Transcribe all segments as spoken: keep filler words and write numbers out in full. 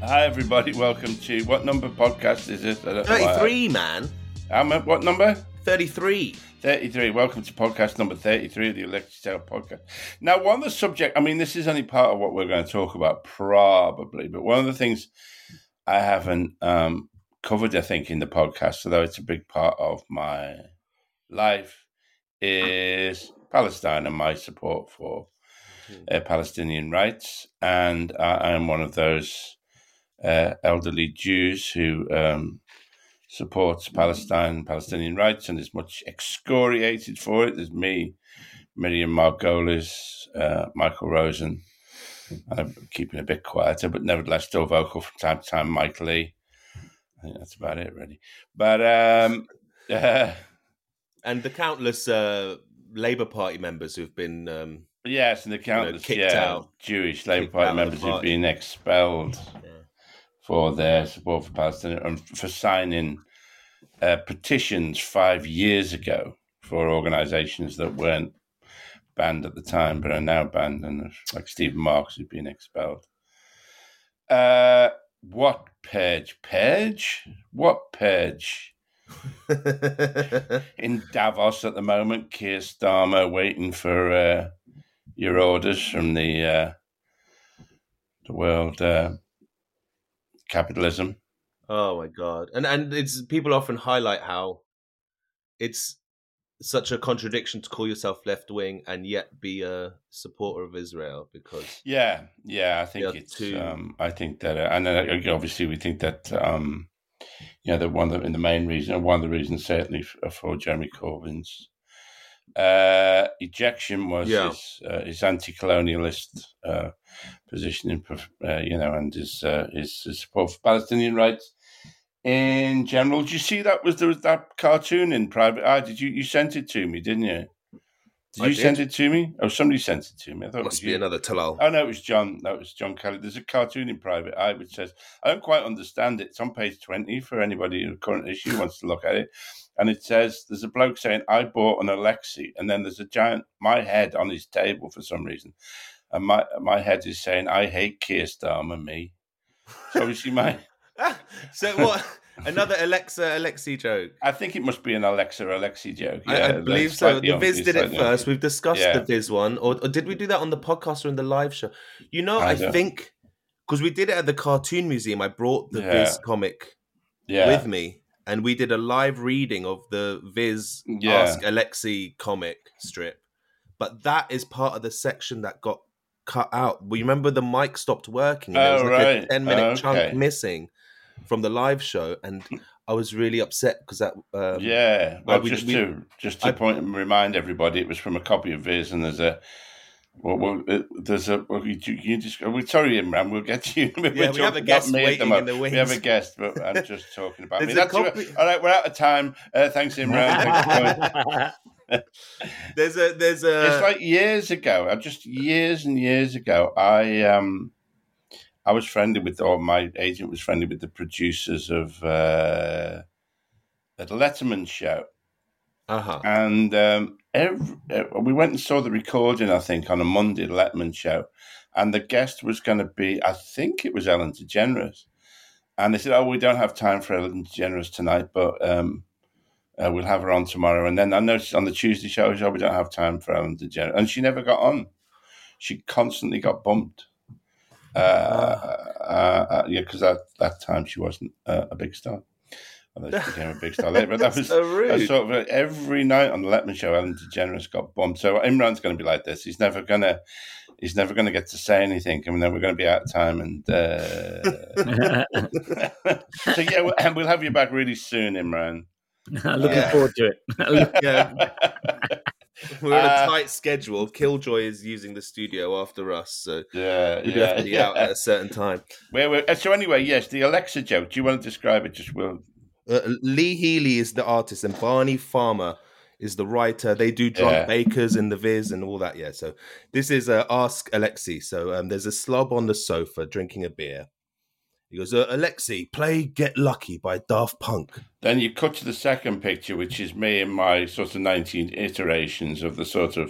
Hi, everybody. Welcome to what number podcast is it? thirty-three, man. Um, what number? thirty-three. thirty-three. Welcome to podcast number thirty-three of the Electric Tale podcast. Now, one of the subject, I mean, this is only part of what we're going to talk about, probably, but one of the things I haven't um, covered, I think, in the podcast, although it's a big part of my life, is Palestine and my support for uh, Palestinian rights. And I am one of those uh, elderly Jews who um, supports Palestine, Palestinian rights, and is much excoriated for it. There's me, Miriam Margolis, uh, Michael Rosen. I'm keeping a bit quieter, but nevertheless still vocal from time to time. Mike Lee. I think that's about it, really. But um, uh, and the countless uh, Labour Party members who've been um, yes, and the countless you know, kicked yeah, out, Jewish Labour kicked Party out members party. who've been expelled yeah. for their support for Palestine and for signing uh, petitions five years ago for organisations that weren't banned at the time but are now banned, and like Stephen Marks who's been expelled. Uh, what purge? Purge? What purge? In Davos at the moment, Keir Starmer waiting for uh, your orders from the uh, the world uh, capitalism. Oh my god! And and it's people often highlight how it's such a contradiction to call yourself left wing and yet be a supporter of Israel, because yeah, yeah, I think it's. Too... Um, I think that, uh, and uh, obviously we think that. Um, you know, the one that in the main reason, one of the reasons certainly for, for Jeremy Corbyn's uh, ejection was yeah. his, uh, his anti-colonialist uh, position, uh, you know, and his, uh, his his support for Palestinian rights in general. Did you see that? Was there was that cartoon in Private Eye? Did you you sent it to me? Didn't you? Did I you did. send it to me? Oh, somebody sent it to me. I thought Must it was be you. another Talal. Oh no, it was John. That was John Kelly. There's a cartoon in Private Eye which says, I don't quite understand it. It's on page twenty for anybody in the current issue who wants to look at it. And it says, there's a bloke saying, I bought an Alexi. And then there's a giant, my head on his table for some reason. And my my head is saying, I hate Keir Starmer, me. So obviously my... so what? Another Alexa Alexi joke. I think it must be an Alexa Alexi joke. Yeah, I, I believe so. The Viz did it first. We've discussed yeah. the Viz one, or, or did we do that on the podcast or in the live show? You know, I, I think because we did it at the Cartoon Museum. I brought the yeah. Viz comic yeah. with me, and we did a live reading of the Viz yeah. Ask Alexi comic strip. But that is part of the section that got cut out. We remember the mic stopped working. And oh, there was like right. a ten minute oh, okay. chunk missing from the live show, and I was really upset because that. Um, yeah, well, I, we, just we, to just to I, point and remind everybody, it was from a copy of Viz, and there's a. Well, well it, there's a. Well, you, you just. We're sorry, Imran. We'll get to you. We're yeah, we have a guest waiting in the wings. We have a guest, but I'm just talking about me. That's copy... All right, we're out of time. Uh, thanks, Imran. there's a. There's a. It's like years ago. Just years and years ago. I um. I was friendly with, or my agent was friendly with the producers of uh, the Letterman show. Uh-huh. And um, every, uh, we went and saw the recording, I think, on a Monday, the Letterman show. And the guest was going to be, I think it was Ellen DeGeneres. And they said, oh, we don't have time for Ellen DeGeneres tonight, but um, uh, we'll have her on tomorrow. And then I noticed on the Tuesday show, oh, we don't have time for Ellen DeGeneres. And she never got on. She constantly got bumped. Uh, uh, uh, yeah, because at that time she wasn't uh, a big star. Although she became a big star later. But that was so rude. sort of uh, every night on the Letterman show, Ellen DeGeneres got bumped. So Imran's going to be like this. He's never gonna, he's never going to get to say anything, and then we're going to be out of time. And uh... so yeah, we'll, and we'll have you back really soon, Imran. Looking uh, forward to it. yeah. We're on a uh, tight schedule. Killjoy is using the studio after us, so yeah, we do yeah, have to be yeah. out at a certain time. Where we're, so anyway, yes, the Alexa joke. Do you want to describe it? Just will. Uh, Lee Healy is the artist, and Barney Farmer is the writer. They do Drunk yeah. Bakers and the Viz and all that. Yeah. So this is uh, Ask Alexi. So um, there's a slob on the sofa drinking a beer. He goes, uh, Alexi, play Get Lucky by Daft Punk. Then you cut to the second picture, which is me and my sort of nineteen iterations of the sort of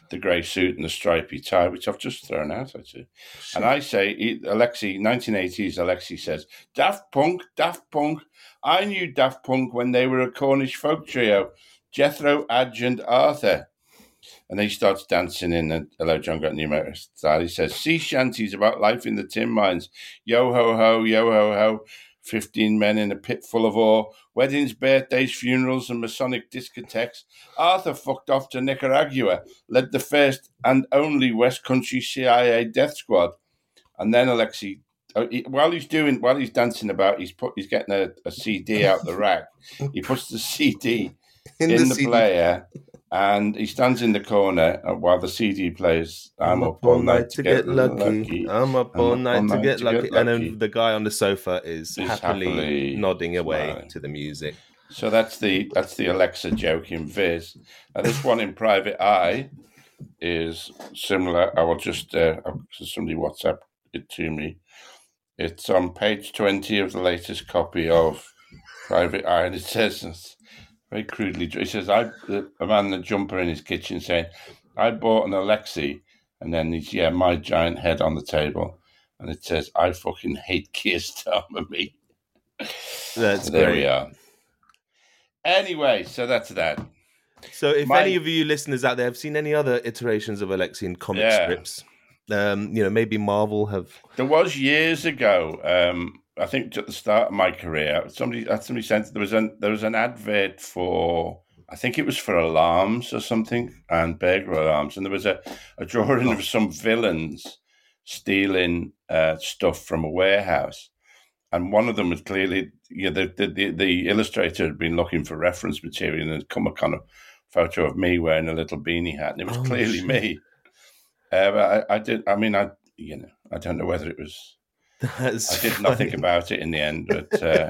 the grey suit and the stripy tie, which I've just thrown out, actually. Sure. And I say, Alexi, nineteen eighties, Alexi says, Daft Punk, Daft Punk. I knew Daft Punk when they were a Cornish folk trio, Jethro, Adge and Arthur. And then he starts dancing in the Hello John Got New Motor style. He says, sea shanties about life in the tin mines. Yo ho ho, yo ho ho. Fifteen men in a pit full of ore. Weddings, birthdays, funerals, and Masonic discotheques. Arthur fucked off to Nicaragua, led the first and only West Country C I A death squad. And then Alexi, while he's doing, while he's dancing about, he's put, he's getting a, a C D out the rack. He puts the C D in, in the, the player. And he stands in the corner while the C D plays. I'm, I'm up all night, night to get, get lucky. lucky. I'm up all I'm night, up all to, night get to get lucky. And then the guy on the sofa is happily, happily nodding away smiling to the music. So that's the that's the Alexa joke in Viz. Now this one in Private Eye is similar. I will just uh, somebody WhatsApp it to me. It's on page twenty of the latest copy of Private Eye, and it says. Very crudely, he says, I, a man in a jumper in his kitchen saying, I bought an Alexi, and then he's, yeah, my giant head on the table. And it says, I fucking hate Keir Starmer, me. That's so there great. we are. Anyway, so that's that. So if my, any of you listeners out there have seen any other iterations of Alexi in comic yeah. strips, um, you know, maybe Marvel have... There was years ago... Um, I think at the start of my career, somebody somebody sent there was an there was an advert for I think it was for alarms or something and burglar alarms, and there was a, a drawing of some villains stealing uh, stuff from a warehouse, and one of them was clearly you know the the, the illustrator had been looking for reference material and had come a kind of photo of me wearing a little beanie hat, and it was oh, clearly shit. me. Uh, but I, I did. I mean, I you know I don't know whether it was. That's I did funny. nothing about it in the end, but uh,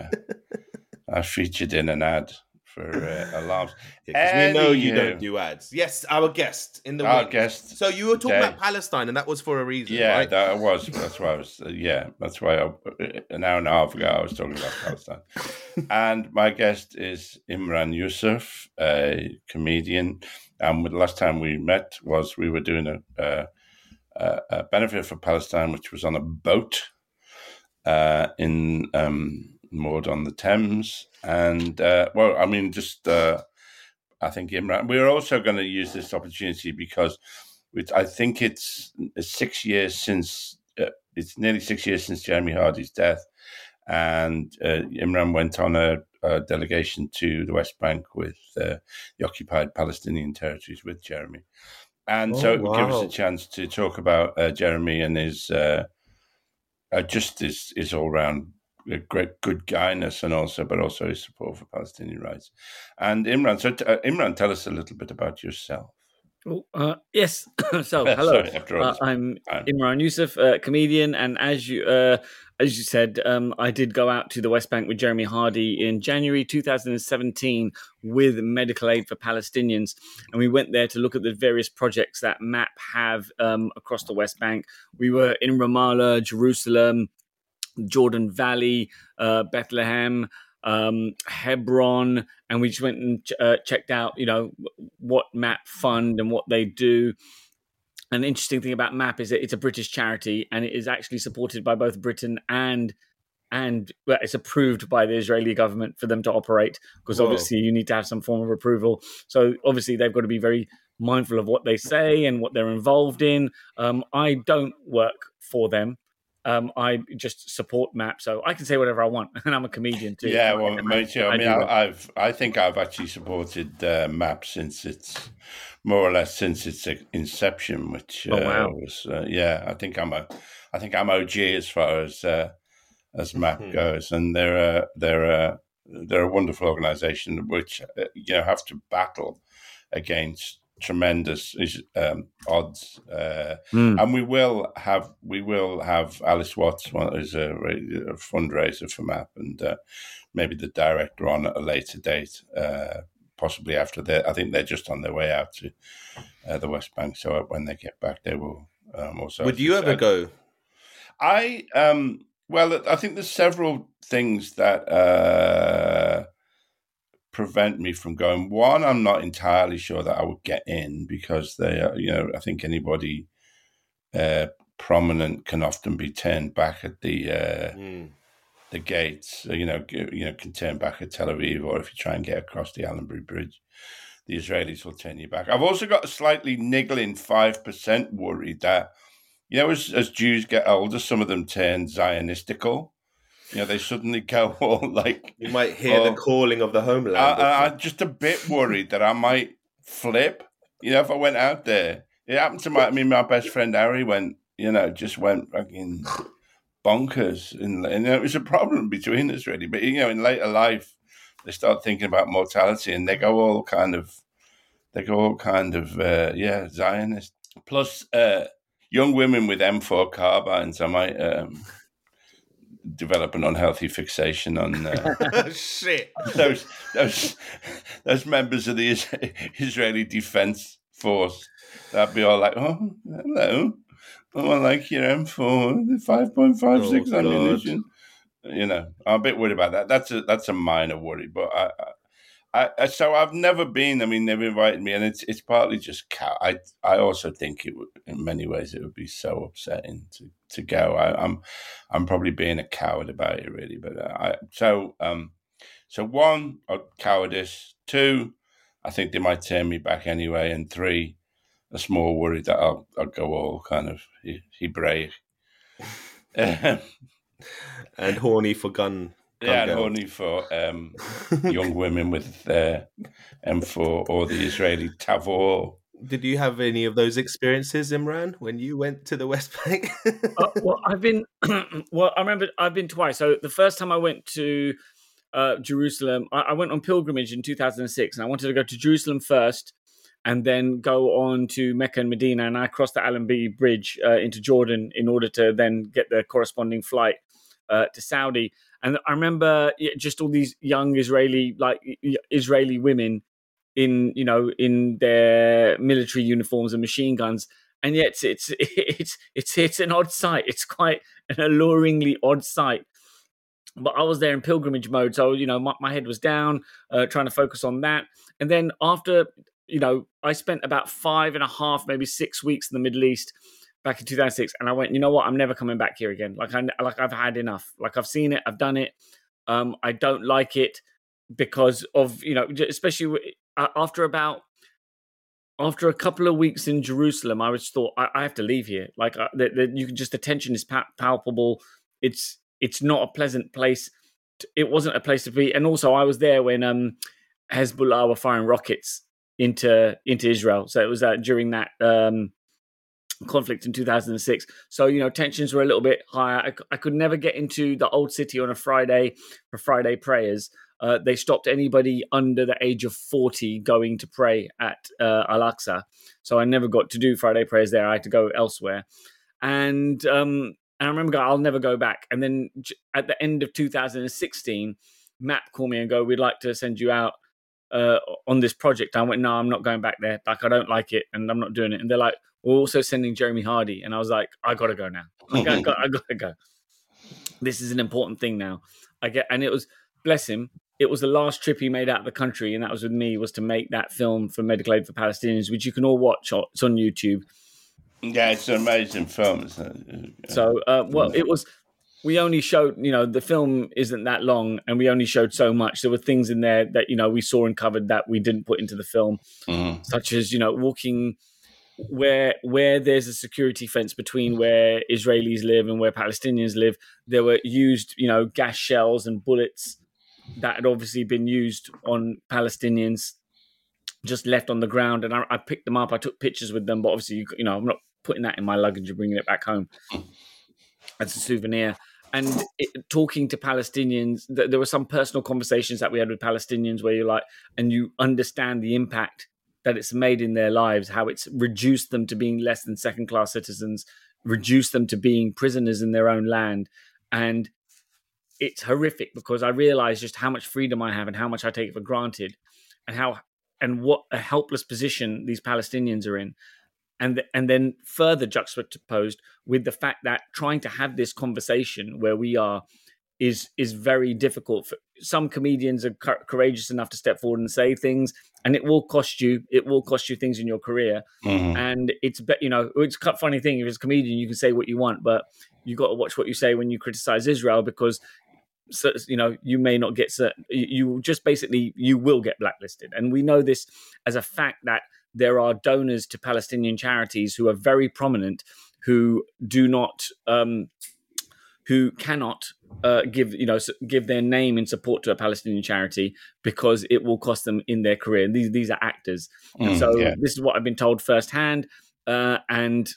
I featured in an ad for uh, alarms. Yeah, we know you don't do ads. Yes, our guest in the our week. guest. So you were talking Dave. about Palestine, and that was for a reason. Yeah, right? that was. That's why I was. Uh, yeah, that's why I, an hour and a half ago I was talking about Palestine. And my guest is Imran Yusuf, a comedian. And the last time we met was we were doing a, a, a benefit for Palestine, which was on a boat. Uh, in um, moored on the Thames, and uh, well, I mean, just uh, I think Imran. We're also going to use this opportunity because it's, I think it's six years since uh, it's nearly six years since Jeremy Hardy's death, and uh, Imran went on a, a delegation to the West Bank with uh, the occupied Palestinian territories with Jeremy, and oh, so it would wow. give us a chance to talk about uh, Jeremy and his. Uh, Uh, just his, his all-round great good guyness, and also, but also his support for Palestinian rights. And Imran, so t- uh, Imran, tell us a little bit about yourself. Oh, uh, yes. so, hello. Sorry, uh, I'm time. Imran Yusuf, uh, comedian, and as you uh, as you said, um, I did go out to the West Bank with Jeremy Hardy in January two thousand seventeen with Medical Aid for Palestinians, and we went there to look at the various projects that M A P have um, across the West Bank. We were in Ramallah, Jerusalem, Jordan Valley, uh, Bethlehem, um, Hebron, and we just went and ch- uh, checked out, you know, what M A P fund and what they do. An interesting thing about M A P is that it's a British charity, and it is actually supported by both Britain and and well, it's approved by the Israeli government for them to operate, because Whoa. obviously you need to have some form of approval. So obviously they've got to be very mindful of what they say and what they're involved in. Um, I don't work for them. Um, I just support M A P, so I can say whatever I want, and I'm a comedian too. Yeah, well, me too. I, I mean, I, I've I think I've actually supported uh, M A P since it's more or less since its inception, which uh, oh, wow. was uh, yeah. I think I'm a I think I'm O G as far as uh, as M A P mm-hmm. goes, and they're a, they're a, they're a wonderful organisation which uh, you know have to battle against tremendous um, odds, uh, mm. and we will have we will have Alice Watts, one is a, a fundraiser for M A P, and uh, maybe the director on at a later date, uh, possibly after that. I think they're just on their way out to uh, the West Bank, so when they get back, they will um, also. Would you ever said. go? I um well, I think there's several things that. Uh, prevent me from going. One, I'm not entirely sure that I would get in because they are, you know, I think anybody uh, prominent can often be turned back at the uh, mm. the gates. So, you know, you know, can turn back at Tel Aviv, or if you try and get across the Allenbury Bridge, the Israelis will turn you back. I've also got a slightly niggling five percent worry that, you know, as, as Jews get older, some of them turn Zionistical. You know, they suddenly go all like... You might hear oh, the calling of the homeland. I, I'm just a bit worried that I might flip. You know, if I went out there. It happened to my... I mean, my best friend Harry went, you know, just went fucking bonkers. And, and it was a problem between us, really. But, you know, in later life, they start thinking about mortality and they go all kind of... They go all kind of, uh, yeah, Zionist. Plus, uh, young women with M four carbines, I might... Um, develop an unhealthy fixation on uh, shit. Those those those members of the Israeli Defense Force. That'd be all like, oh, hello, oh, I like your M four, the five point five six oh, ammunition. You know, I'm a bit worried about that. That's a that's a minor worry, but I. I, I, so I've never been. I mean, they've invited me, and it's it's partly just cow. I I also think it would, in many ways, it would be so upsetting to, to go. I, I'm I'm probably being a coward about it, really. But uh, I so um so one, a cowardice. Two, I think they might turn me back anyway. And three, a small worry that I'll I'll go all kind of Hebraic and horny for gun. Yeah, and only for um, young women with uh, M four or the Israeli Tavor. Did you have any of those experiences, Imran, when you went to the West Bank? uh, well, I've been. well, I remember I've been twice. So the first time I went to uh, Jerusalem, I, I went on pilgrimage in two thousand six, and I wanted to go to Jerusalem first, and then go on to Mecca and Medina, and I crossed the Allenbury Bridge uh, into Jordan in order to then get the corresponding flight uh, to Saudi. And I remember just all these young Israeli, like Israeli women in, you know, in their military uniforms and machine guns. And yet it's, it's, it's, it's an odd sight. It's quite an alluringly odd sight. But I was there in pilgrimage mode. So, you know, my, my head was down, uh, trying to focus on that. And then after, you know, I spent about five and a half, maybe six weeks in the Middle East back in two thousand six, and I went, you know what? I'm never coming back here again. Like I, like I've had enough. Like I've seen it, I've done it. Um, I don't like it because of, you know, especially after about after a couple of weeks in Jerusalem, I was thought I, I have to leave here. Like I, the, the, you can just the tension is pa- palpable. It's it's not a pleasant place. To, it wasn't a place to be. And also, I was there when um, Hezbollah were firing rockets into into Israel. So it was uh, during that. Um, conflict in two thousand six. So, you know, tensions were a little bit higher. I, I could never get into the old city on a Friday for Friday prayers. Uh, they stopped anybody under the age of forty going to pray at uh, Al-Aqsa. So I never got to do Friday prayers there. I had to go elsewhere. And, um, and I remember going, I'll never go back. And then at the end of two thousand sixteen, Matt called me and go, we'd like to send you out uh, on this project. I went, no, I'm not going back there. Like, I don't like it and I'm not doing it. And they're like, we're also sending Jeremy Hardy. And I was like, I got to go now. I got, I got, I got to go. This is an important thing now. I get, and it was, bless him, it was the last trip he made out of the country. And that was with me, was to make that film for Medical Aid for Palestinians, which you can all watch. It's on YouTube. Yeah, it's an amazing film. Isn't it? So, uh, well, it was, we only showed, you know, the film isn't that long and we only showed so much. There were things in there that, you know, we saw and covered that we didn't put into the film, mm-hmm. such as, you know, walking where where there's a security fence between where Israelis live and where Palestinians live. There were used, you know, gas shells and bullets that had obviously been used on Palestinians, just left on the ground. And I, I picked them up. I took pictures with them, but obviously, you, you know, I'm not putting that in my luggage and bringing it back home as a souvenir. And it, talking to Palestinians, th- there were some personal conversations that we had with Palestinians where you're like, and you understand the impact that it's made in their lives, how it's reduced them to being less than second-class citizens, reduced them to being prisoners in their own land. And it's horrific because I realize just how much freedom I have and how much I take it for granted and how and what a helpless position these Palestinians are in. And, and then further juxtaposed with the fact that trying to have this conversation where we are is is very difficult. For some comedians are co- courageous enough to step forward and say things, and it will cost you. It will cost you things in your career. Mm-hmm. And it's you know it's a funny thing. If it's a comedian, you can say what you want, but you got to watch what you say when you criticize Israel, because so, you know you may not get certain. You just basically you will get blacklisted, and we know this as a fact that there are donors to Palestinian charities who are very prominent, who do not. Um, who cannot uh, give, you know, give their name in support to a Palestinian charity because it will cost them in their career. These these are actors, mm, and so yeah. This is what I've been told firsthand, uh, and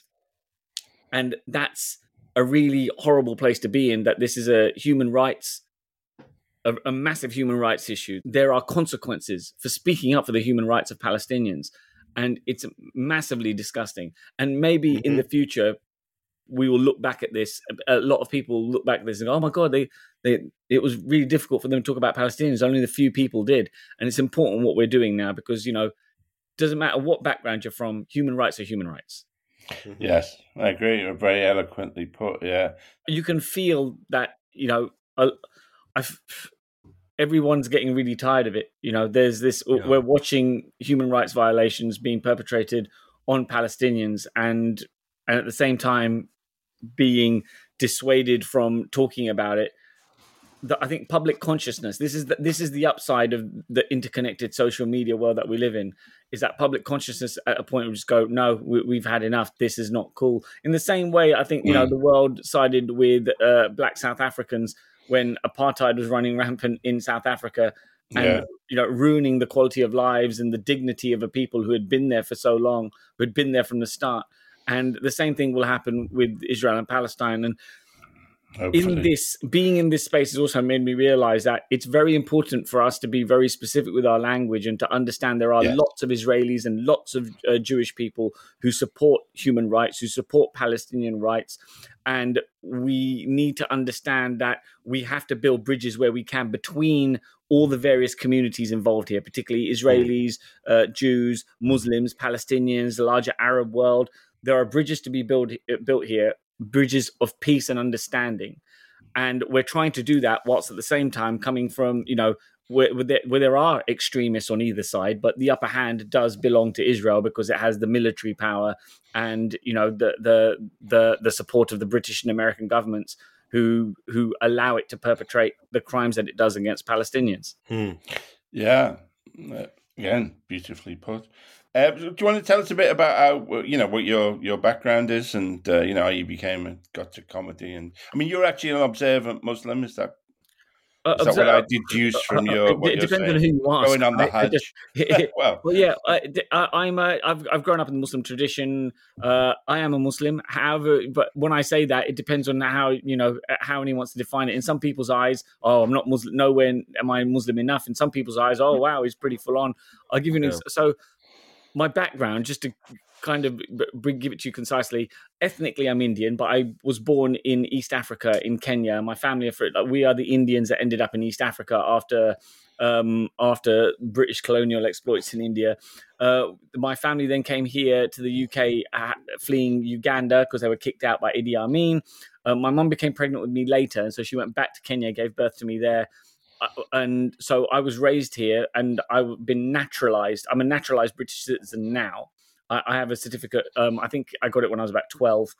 and that's a really horrible place to be in. That this is a human rights, a, a massive human rights issue. There are consequences for speaking up for the human rights of Palestinians, and it's massively disgusting. And maybe mm-hmm. in the future, we will look back at this. A lot of people look back at this and go, "Oh my God, they, they, it was really difficult for them to talk about Palestinians. Only the few people did." And it's important what we're doing now, because, you know, it doesn't matter what background you're from, human rights are human rights. Yes, I agree. You're very eloquently put. Yeah. You can feel that, you know, I, I've, everyone's getting really tired of it. You know, there's this, yeah. we're watching human rights violations being perpetrated on Palestinians, and, and at the same time, being dissuaded from talking about it. The, I think public consciousness, this is the, this is the upside of the interconnected social media world that we live in, is that public consciousness at a point will just go, no, we, we've had enough. This is not cool. In the same way, I think, you know, the world sided with uh, black South Africans when apartheid was running rampant in South Africa, and, yeah. you know, ruining the quality of lives and the dignity of a people who had been there for so long, who had been there from the start. And the same thing will happen with Israel and Palestine. And Hopefully. in this, being in this space has also made me realize that it's very important for us to be very specific with our language and to understand there are yes. lots of Israelis and lots of uh, Jewish people who support human rights, who support Palestinian rights. And we need to understand that we have to build bridges where we can between all the various communities involved here, particularly Israelis, uh, Jews, Muslims, Palestinians, the larger Arab world. There are bridges to be built built here, bridges of peace and understanding. And we're trying to do that whilst at the same time coming from, you know, where, where, there, where there are extremists on either side, but the upper hand does belong to Israel because it has the military power and, you know, the the the, the support of the British and American governments who who allow it to perpetrate the crimes that it does against Palestinians. Hmm. Yeah. Again, beautifully put. Uh, do you want to tell us a bit about how, you know, what your, your background is, and uh, you know, how you became and got to comedy? And I mean, you're actually an observant Muslim. Is that uh, is that what I deduce from your? What it you're depends saying? on who you ask. Going on the Hajj. Just, well, well, yeah, I, I'm. A, I've I've grown up in the Muslim tradition. Uh, I am a Muslim. However, but when I say that, it depends on how, you know, how anyone wants to define it. In some people's eyes, oh, I'm not Muslim. Nowhere am I Muslim enough. In some people's eyes, oh wow, he's pretty full on. I'll give you an yeah. example. So. My background, just to kind of give it to you concisely, ethnically I'm Indian, but I was born in East Africa, in Kenya. My family are, we are the Indians that ended up in East Africa after um, after British colonial exploits in India. Uh, my family then came here to the U K, uh, fleeing Uganda because they were kicked out by Idi Amin. Uh, my mum became pregnant with me later, and so she went back to Kenya, gave birth to me there. And so I was raised here, and I've been naturalized. I'm a naturalized British citizen now. I, I have a certificate. Um, I think I got it when I was about twelve.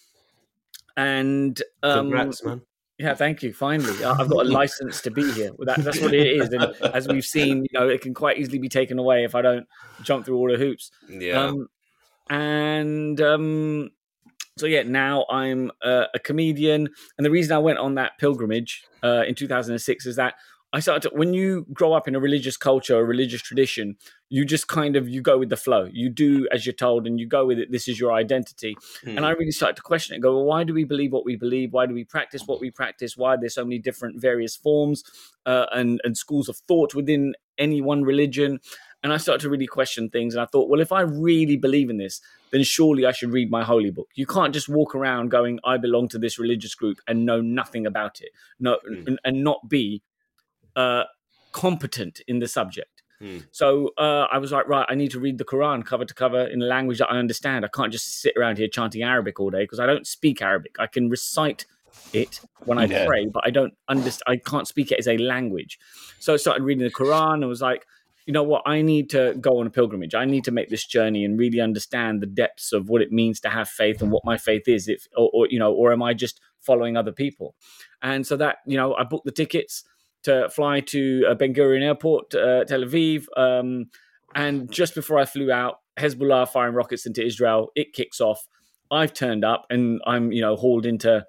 And um, congrats, man. Yeah, thank you. Finally, I've got a license to be here. That, that's what it is. And as we've seen, you know, it can quite easily be taken away if I don't jump through all the hoops. Yeah. Um, and um, so yeah, now I'm uh, a comedian. And the reason I went on that pilgrimage uh, in two thousand six is that I started to, when you grow up in a religious culture, a religious tradition, you just kind of, you go with the flow. You do as you're told and you go with it. This is your identity. Mm. And I really started to question it and go, well, why do we believe what we believe? Why do we practice what we practice? Why are there so many different various forms uh, and, and schools of thought within any one religion? And I started to really question things. And I thought, well, if I really believe in this, then surely I should read my holy book. You can't just walk around going, I belong to this religious group and know nothing about it. No, mm. and, and not be Uh, competent in the subject. Hmm. So uh, I was like, right, I need to read the Quran cover to cover in a language that I understand. I can't just sit around here chanting Arabic all day because I don't speak Arabic. I can recite it when I yeah. pray, but I don't understand. I can't speak it as a language. So I started reading the Quran and was like, you know what? I need to go on a pilgrimage. I need to make this journey and really understand the depths of what it means to have faith and what my faith is. If or, or you know, or am I just following other people? And so that, you know, I booked the tickets to fly to uh, Ben Gurion Airport, uh, Tel Aviv. Um, and just before I flew out, Hezbollah firing rockets into Israel. It kicks off. I've turned up and I'm, you know, hauled into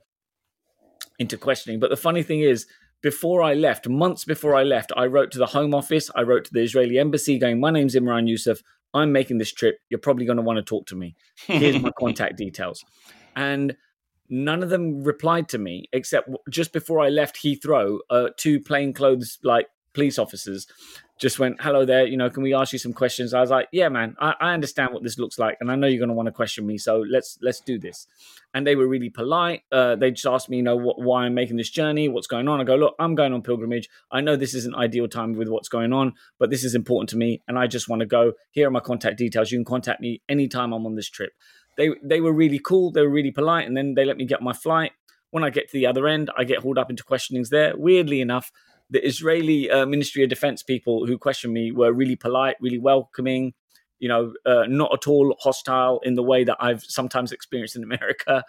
into questioning. But the funny thing is, before I left, months before I left, I wrote to the Home Office. I wrote to the Israeli embassy going, my name's Imran Yusuf. I'm making this trip. You're probably going to want to talk to me. Here's my contact details. And none of them replied to me, except just before I left Heathrow, uh, two plainclothes like police officers just went, hello there, you know, can we ask you some questions? I was like, yeah, man, I, I understand what this looks like. And I know you're going to want to question me. So let's let's do this. And they were really polite. Uh, they just asked me, you know, what, why I'm making this journey, what's going on. I go, look, I'm going on pilgrimage. I know this isn't ideal time with what's going on, but this is important to me. And I just want to go. Here are my contact details. You can contact me anytime I'm on this trip. They they were really cool. They were really polite. And then they let me get my flight. When I get to the other end, I get hauled up into questionings there. Weirdly enough, the Israeli uh, Ministry of Defense people who questioned me were really polite, really welcoming, you know, uh, not at all hostile in the way that I've sometimes experienced in America.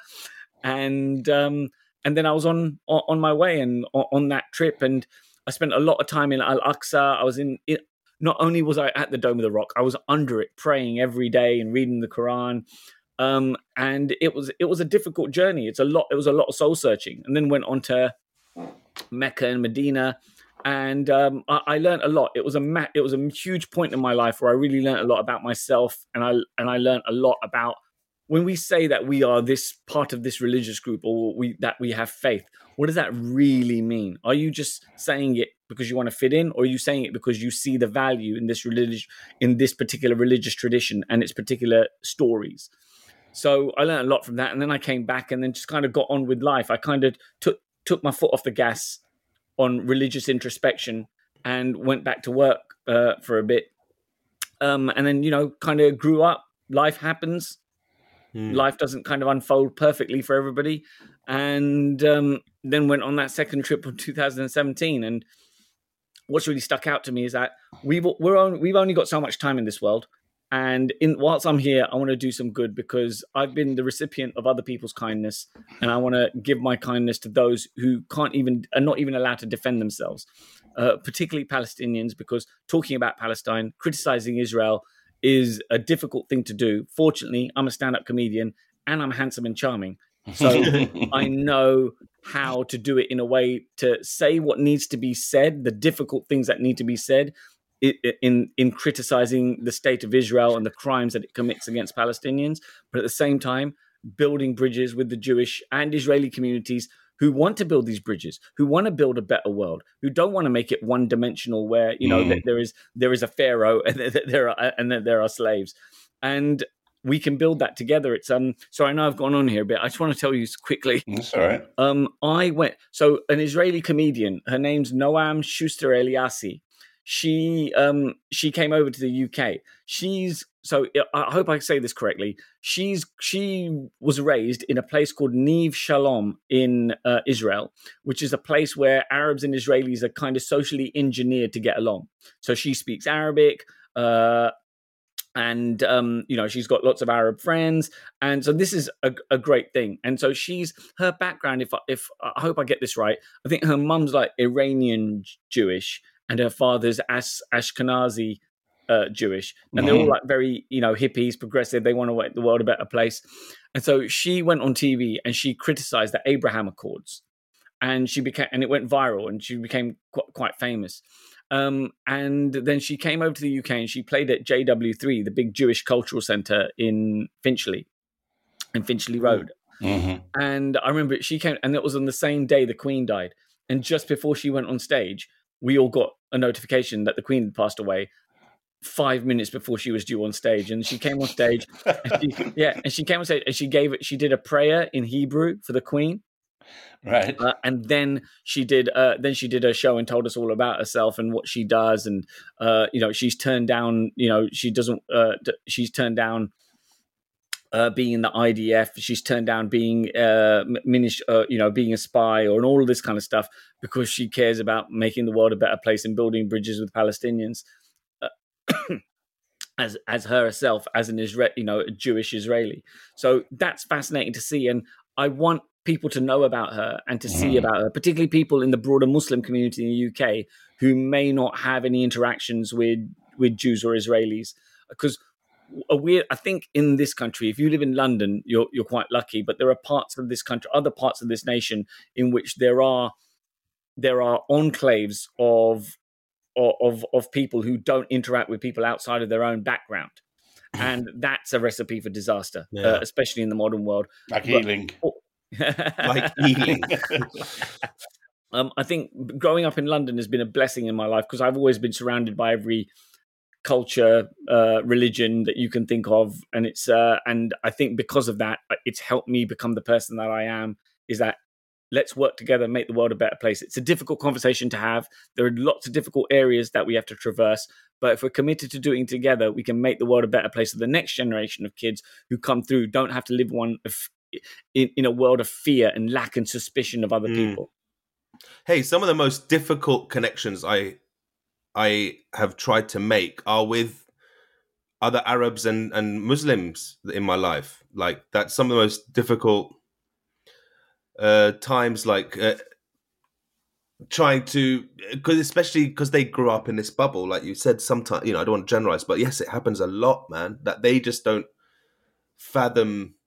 And um, and then I was on on my way and on that trip, and I spent a lot of time in Al-Aqsa. I was in it. Not only was I at the Dome of the Rock, I was under it, praying every day and reading the Quran. Um, and it was it was a difficult journey. It's a lot. It was a lot of soul searching, and then went on to Mecca and Medina, and um, I, I learned a lot. It was a ma- it was a huge point in my life where I really learned a lot about myself, and I and I learned a lot about when we say that we are this part of this religious group, or we that we have faith. What does that really mean? Are you just saying it because you want to fit in, or are you saying it because you see the value in this religious in this particular religious tradition and its particular stories? So I learned a lot from that, and then I came back and then just kind of got on with life. I kind of took took my foot off the gas on religious introspection and went back to work uh, for a bit. Um, and then, you know, kind of grew up. Life happens. Mm. Life doesn't kind of unfold perfectly for everybody. And um, then went on that second trip of two thousand seventeen. And what's really stuck out to me is that we've, we're on, we've only got so much time in this world. And in, whilst I'm here, I want to do some good because I've been the recipient of other people's kindness, and I want to give my kindness to those who can't even are not even allowed to defend themselves, uh, particularly Palestinians. Because talking about Palestine, criticizing Israel is a difficult thing to do. Fortunately, I'm a stand-up comedian and I'm handsome and charming, so I know how to do it in a way to say what needs to be said, the difficult things that need to be said. In in criticizing the state of Israel and the crimes that it commits against Palestinians, but at the same time, building bridges with the Jewish and Israeli communities who want to build these bridges, who want to build a better world, who don't want to make it one dimensional where, you know, mm. there is there is a pharaoh and there are and there are slaves. And we can build that together. It's um so I know I've gone on here a bit. I just want to tell you quickly. That's all right. Um I went so an Israeli comedian, her name's Noam Schuster Eliassi. She um she came over to the U K. She's so I hope I say this correctly. She's she was raised in a place called Neve Shalom in uh, Israel, which is a place where Arabs and Israelis are kind of socially engineered to get along. So she speaks Arabic, uh, and um, you know, she's got lots of Arab friends, and so this is a, a great thing. And so she's her background. If I, if I hope I get this right, I think her mum's like Iranian Jewish. And her father's Ash- Ashkenazi uh, Jewish. And they're all like very, you know, hippies, progressive. They want to make the world a better place. And so she went on T V and she criticized the Abraham Accords. And she became, and it went viral and she became quite, quite famous. Um, and then she came over to the U K and she played at J W three, the big Jewish cultural center in Finchley, in Finchley Road. Mm-hmm. And I remember she came, and it was on the same day the Queen died. And just before she went on stage, we all got a notification that the Queen had passed away five minutes before she was due on stage. And she came on stage. and she, yeah, and she came on stage and she gave it. She did a prayer in Hebrew for the Queen, right? Uh, and then she did. Uh, then she did a show and told us all about herself and what she does. And uh, you know, she's turned down. You know, she doesn't. Uh, she's turned down uh, being in the I D F. She's turned down being, uh, minish, uh, you know, being a spy or and all of this kind of stuff because she cares about making the world a better place and building bridges with Palestinians. Uh, as as herself, as an Israel, you know, a Jewish Israeli. So that's fascinating to see, and I want people to know about her and to see about her, particularly people in the broader Muslim community in the U K who may not have any interactions with with Jews or Israelis, because a weird, I think in this country, if you live in London, you're you're quite lucky, but there are parts of this country, other parts of this nation, in which there are there are enclaves of of of people who don't interact with people outside of their own background, and that's a recipe for disaster, yeah. uh, especially in the modern world. Like Ealing, like Ealing. um, I think growing up in London has been a blessing in my life because I've always been surrounded by every culture, uh, religion that you can think of, and it's uh, and I think because of that, it's helped me become the person that I am. Is that let's work together, make the world a better place. It's a difficult conversation to have. There are lots of difficult areas that we have to traverse, but if we're committed to doing it together, we can make the world a better place. So the next generation of kids who come through don't have to live one of, in, in a world of fear and lack and suspicion of other mm. people. Hey, some of the most difficult connections I I have tried to make are with other Arabs and, and Muslims in my life. Like that's some of the most difficult uh, times, like uh, trying to, because especially because they grew up in this bubble, like you said, sometimes, you know, I don't want to generalize, but yes, it happens a lot, man, that they just don't fathom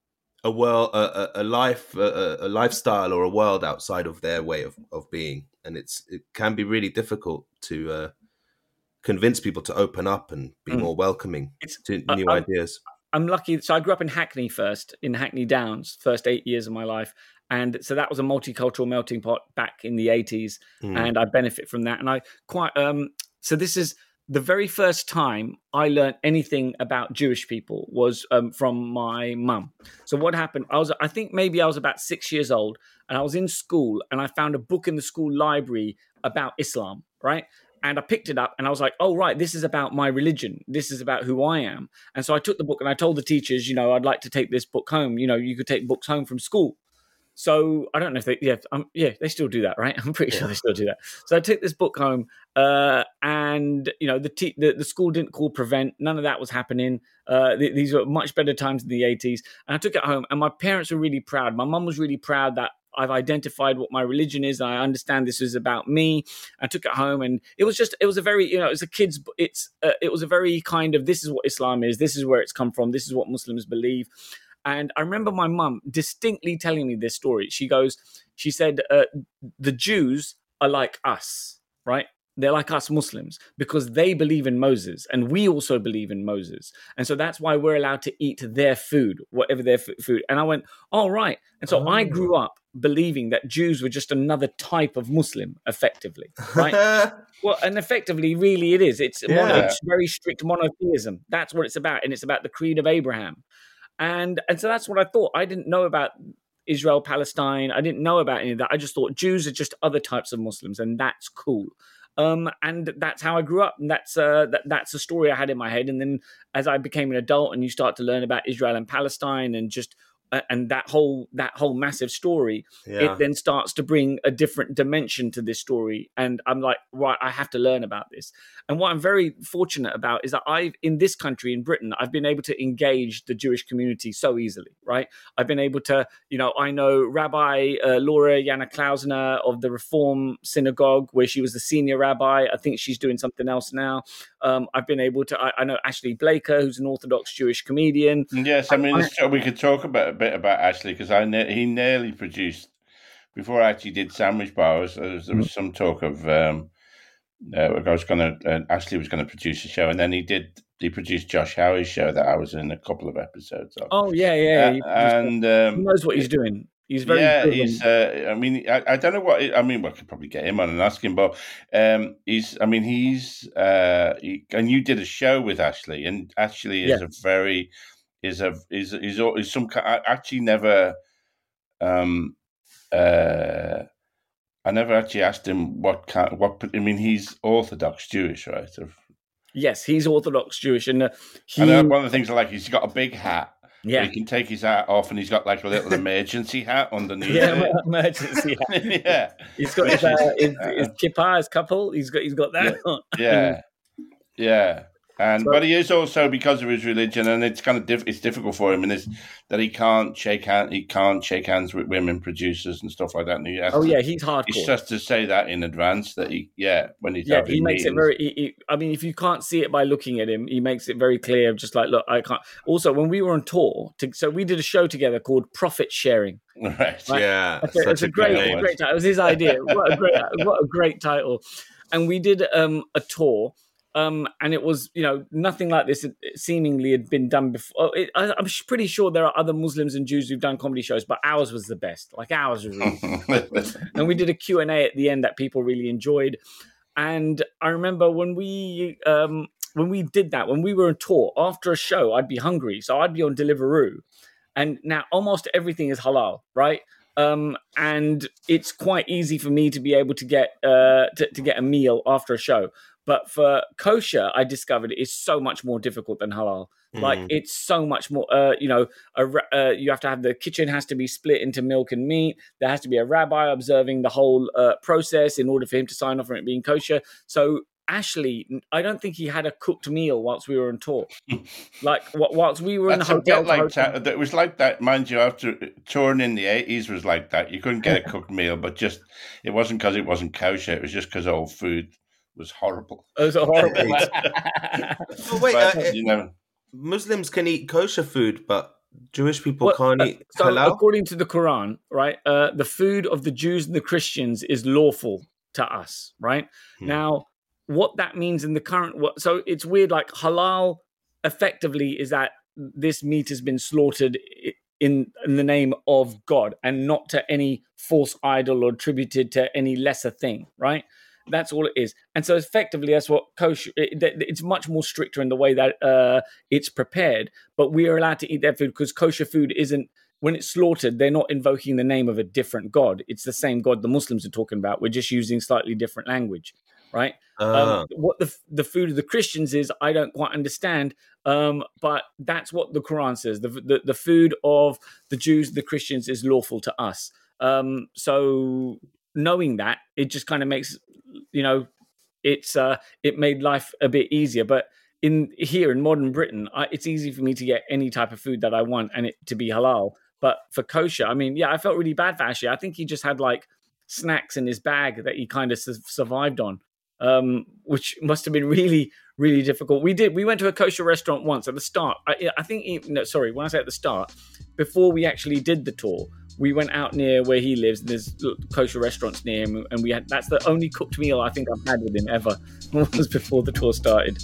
a world, a, a life, a, a lifestyle or a world outside of their way of, of being. And it's, it can be really difficult to uh, convince people to open up and be mm. more welcoming it's, to new I'm, ideas. I'm lucky. So I grew up in Hackney first, in Hackney Downs, first eight years of my life. And so that was a multicultural melting pot back in the eighties. Mm. And I benefit from that. And I quite, um, so this is the very first time I learned anything about Jewish people was um, from my mum. So what happened, I was, I think maybe I was about six years old and I was in school and I found a book in the school library about Islam, right? And I picked it up and I was like, oh, right, this is about my religion. This is about who I am. And so I took the book and I told the teachers, you know, I'd like to take this book home. You know, you could take books home from school. So I don't know if they, yeah, um, yeah, they still do that, right? I'm pretty sure they still do that. So I took this book home, uh, and you know, the, te- the the school didn't call Prevent. None of that was happening. Uh, th- these were much better times in the eighties. And I took it home, and my parents were really proud. My mum was really proud that I've identified what my religion is. And I understand this is about me. I took it home, and it was just, it was a very, you know, it was a kid's, it's, uh, it was a very kind of, this is what Islam is. This is where it's come from. This is what Muslims believe. And I remember my mum distinctly telling me this story. She goes, she said, uh, the Jews are like us, right? They're like us Muslims because they believe in Moses and we also believe in Moses. And so that's why we're allowed to eat their food, whatever their f- food. And I went, oh, right. And so oh. I grew up believing that Jews were just another type of Muslim, effectively, right? Well, and effectively, really it is. It's, yeah. mono, it's very strict monotheism. That's what it's about. And it's about the creed of Abraham. And and so that's what I thought. I didn't know about Israel, Palestine. I didn't know about any of that. I just thought Jews are just other types of Muslims, and that's cool. Um, and that's how I grew up. And that's uh, that, that's a story I had in my head. And then as I became an adult and you start to learn about Israel and Palestine and just uh, and that whole that whole massive story, yeah. it then starts to bring a different dimension to this story. And I'm like, right, I have to learn about this. And what I'm very fortunate about is that I've, in this country, in Britain, I've been able to engage the Jewish community so easily, right? I've been able to, you know, I know Rabbi uh, Laura Yana Klausner of the Reform Synagogue, where she was the senior rabbi. I think she's doing something else now. Um, I've been able to, I, I know Ashley Blaker, who's an Orthodox Jewish comedian. Yes, I mean, I, we could talk about a bit about Ashley, because I ne- he nearly produced, before I actually did Sandwich Bars, there was, there was some talk of, um, uh, I was going to, uh, Ashley was going to produce a show, and then he did, he produced Josh Howie's show that I was in a couple of episodes of. Oh, yeah, yeah. Uh, he and um, he knows what he's doing. He's very yeah, good. he's. Uh, I mean, I, I don't know what. I mean, we could probably get him on and ask him, but um, he's. I mean, he's. Uh, he, and you did a show with Ashley, and Ashley is yes. a very, is a is is, is some. I actually never. Um, uh, I never actually asked him what kind. What I mean, he's Orthodox Jewish, right? Of, yes, he's Orthodox Jewish, and uh, he. And one of the things I like, he's got a big hat. Yeah, he can take his hat off, and he's got like a little emergency hat underneath. Yeah, it. emergency hat. Yeah, he's got his, uh, his, his kippah, his couple. He's got he's got that. Yeah, yeah. yeah. And so, but he is also, because of his religion, and it's kind of diff- it's difficult for him, and it's that he can't shake hand he can't shake hands with women producers and stuff like that. And he has oh to, yeah, he's hardcore. He's just to say that in advance that he yeah when he's yeah having he makes meetings. it very. He, he, I mean, if you can't see it by looking at him, he makes it very clear. Just like, look, I can't. Also, when we were on tour, to, so we did a show together called Profit Sharing. Right. right? Yeah. It's a, it's a great, great, great title. It was his idea. What a great, what a great title. And we did um, a tour. Um, and it was, you know, nothing like this seemingly had been done before. It, I, I'm pretty sure there are other Muslims and Jews who've done comedy shows, but ours was the best. Like ours was really And we did a Q and A at the end that people really enjoyed. And I remember when we um, when we did that, when we were on tour, after a show, I'd be hungry. So I'd be on Deliveroo. And now almost everything is halal, right? Um, and it's quite easy for me to be able to get uh, to, to get a meal after a show. But for kosher, I discovered it's so much more difficult than halal. Mm. Like it's so much more, uh, you know, a, uh, you have to have the kitchen has to be split into milk and meat. There has to be a rabbi observing the whole uh, process in order for him to sign off on it being kosher. So Ashley, I don't think he had a cooked meal whilst we were on tour. Like whilst we were That's in the hotel. Like that. It was like that, mind you, after touring in the eighties was like that. You couldn't get a cooked meal, but just, it wasn't because it wasn't kosher. It was just because all food was horrible. It was horrible. Oh, wait, but, uh, you know, Muslims can eat kosher food, but Jewish people well, can't eat uh, so halal? According to the Quran, right, uh, the food of the Jews and the Christians is lawful to us, right? Hmm. Now, what that means in the current... What, so it's weird, like halal effectively is that this meat has been slaughtered in, in the name of God and not to any false idol or attributed to any lesser thing, right? That's all it is. And so effectively, that's what kosher, it, it's much more stricter in the way that uh, it's prepared, but we are allowed to eat their food because kosher food isn't, when it's slaughtered, they're not invoking the name of a different God. It's the same God the Muslims are talking about. We're just using slightly different language, right? Uh. Um, what the the food of the Christians is, I don't quite understand, um, but that's what the Quran says. The, the, the food of the Jews, the Christians is lawful to us. Um, so knowing that, it just kind of makes... You know, it's uh, it made life a bit easier. But in here in modern Britain, I, it's easy for me to get any type of food that I want and it to be halal. But for kosher, I mean, yeah, I felt really bad for Ashley. I think he just had like snacks in his bag that he kind of su- survived on, um, which must have been really, really difficult. We did. We went to a kosher restaurant once at the start. I, I think, he, no, sorry, when I say at the start, before we actually did the tour. We went out near where he lives. And there's kosher restaurants near him, and we had that's the only cooked meal I think I've had with him ever. Was before the tour started.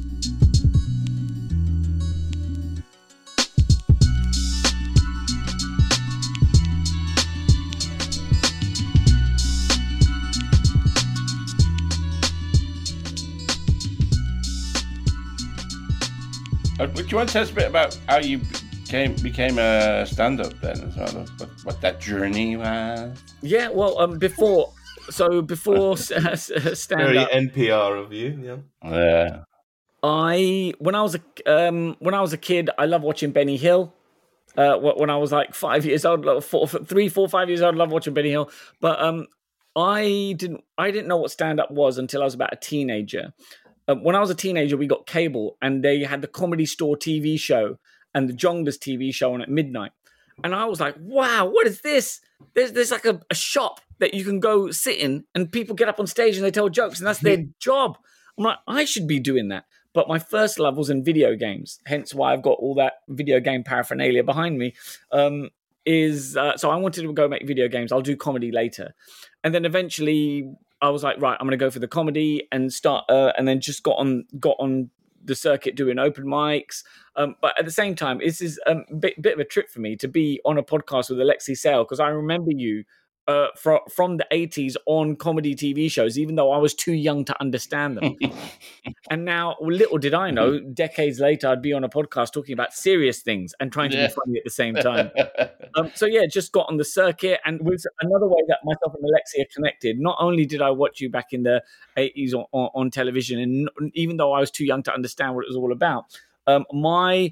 Uh, do you want to tell us a bit about how you Came, became a stand-up then as well, what, what that journey was? Yeah, well, um, before, so before stand-up... Very N P R of you, yeah. Yeah. I, when I was a, um, when I was a kid, I loved watching Benny Hill. Uh, when I was like five years old, like four, three, four, five years old, I loved watching Benny Hill. But um, I didn't, I didn't know what stand-up was until I was about a teenager. Uh, when I was a teenager, we got cable, and they had the Comedy Store T V show and the Jongleurs T V show on at midnight. And I was like, wow, what is this? There's there's like a, a shop that you can go sit in and people get up on stage and they tell jokes and that's their job. I'm like, I should be doing that. But my first love was in video games, hence why I've got all that video game paraphernalia behind me. Um, is uh, So I wanted to go make video games. I'll do comedy later. And then eventually I was like, right, I'm going to go for the comedy and start, uh, and then just got on, got on the circuit doing open mics. Um, but at the same time, this is a bit, bit of a trip for me to be on a podcast with Alexei Sayle, because I remember you uh, from, from the eighties on comedy T V shows, even though I was too young to understand them. And now, little did I know, decades later, I'd be on a podcast talking about serious things and trying to yeah. be funny at the same time. um, so yeah, just got on the circuit, and was another way that myself and Alexei are connected. Not only did I watch you back in the eighties on, on, on television, and even though I was too young to understand what it was all about, um, my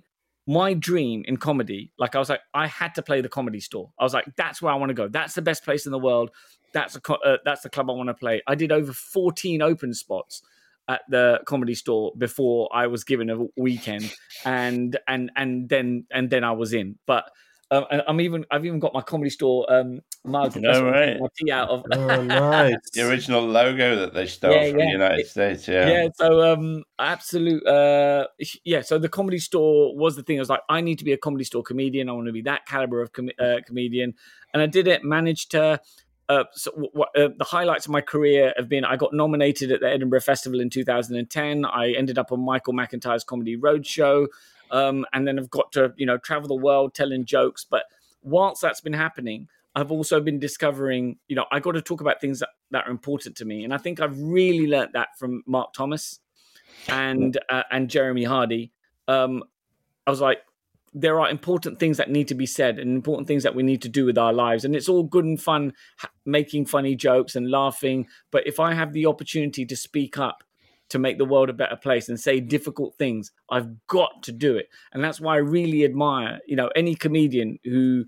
my dream in comedy, like I was like, I had to play the Comedy Store. I was like, that's where I want to go. That's the best place in the world. That's a uh, that's the club I want to play. I did over fourteen open spots at the Comedy Store before I was given a weekend, and and and then and then I was in. But um, I'm even I've even got my Comedy Store um, mug. No, right. My tea out of. Oh, nice. The original logo that they stole yeah, from yeah. the United it, States. Yeah, yeah. So um, absolute. Uh, yeah. So the Comedy Store was the thing. I was like, I need to be a Comedy Store comedian. I want to be that caliber of com- uh, comedian, and I did it. Managed to. Uh, so w- uh, the highlights of my career have been I got nominated at the Edinburgh Festival in two thousand ten. I ended up on Michael McIntyre's Comedy Roadshow, um, and then I've got to you know travel the world telling jokes. But whilst that's been happening, I've also been discovering, you know, I got to talk about things that, that are important to me, and I think I've really learnt that from Mark Thomas and uh, and Jeremy Hardy. Um, I was like, there are important things that need to be said and important things that we need to do with our lives. And it's all good and fun ha- making funny jokes and laughing. But if I have the opportunity to speak up to make the world a better place and say difficult things, I've got to do it. And that's why I really admire, you know, any comedian who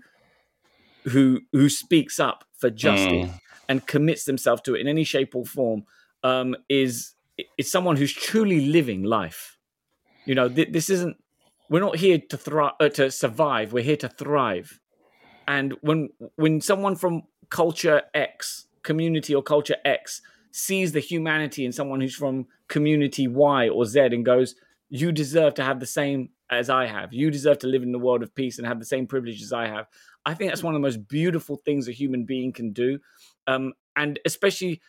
who who speaks up for justice mm. and commits themselves to it in any shape or form um, is is someone who's truly living life. You know, th- this isn't. We're not here to thrive, uh, to survive. We're here to thrive. And when when someone from culture X, community or culture X, sees the humanity in someone who's from community Y or Z and goes, you deserve to have the same as I have. You deserve to live in the world of peace and have the same privileges I have. I think that's one of the most beautiful things a human being can do. Um, and especially...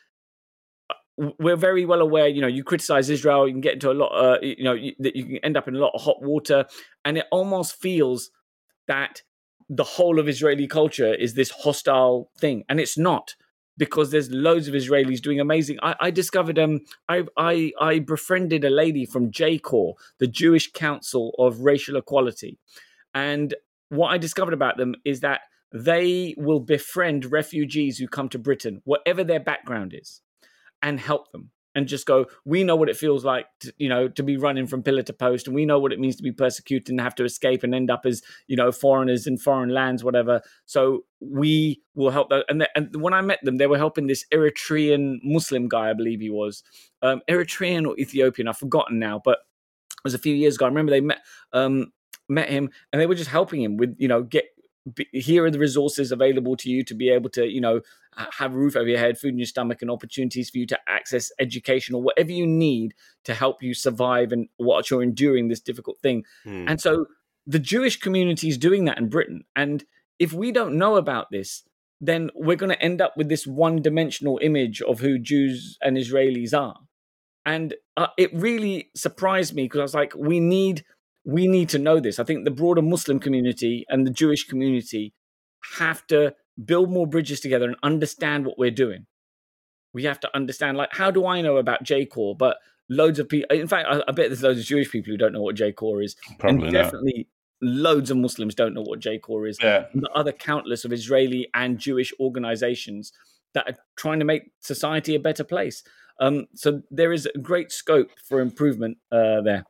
we're very well aware, you know, you criticize Israel, you can get into a lot, uh, you know, you, you can end up in a lot of hot water. And it almost feels that the whole of Israeli culture is this hostile thing. And it's not, because there's loads of Israelis doing amazing. I, I discovered, um, I, I, I befriended a lady from J CORE, the Jewish Council of Racial Equality. And what I discovered about them is that they will befriend refugees who come to Britain, whatever their background is, and help them and just go, we know what it feels like to, you know, to be running from pillar to post, and we know what it means to be persecuted and have to escape and end up as, you know, foreigners in foreign lands, whatever. So we will help them. And, and when I met them, they were helping this Eritrean Muslim guy, I believe he was, um, Eritrean or Ethiopian, I've forgotten now, but it was a few years ago. I remember they met, um, met him and they were just helping him with, you know, get, here are the resources available to you to be able to, you know, have a roof over your head, food in your stomach, and opportunities for you to access education or whatever you need to help you survive and what you're enduring this difficult thing. Hmm. And so the Jewish community is doing that in Britain. And if we don't know about this, then we're going to end up with this one-dimensional image of who Jews and Israelis are. And uh, it really surprised me because I was like, we need... We need to know this. I think the broader Muslim community and the Jewish community have to build more bridges together and understand what we're doing. We have to understand, like, how do I know about J CORE? But loads of people, in fact, I, I bet there's loads of Jewish people who don't know what J CORE is. Probably and definitely not. Loads of Muslims don't know what J CORE is. Yeah. And the other countless of Israeli and Jewish organizations that are trying to make society a better place. Um, so there is a great scope for improvement uh, there.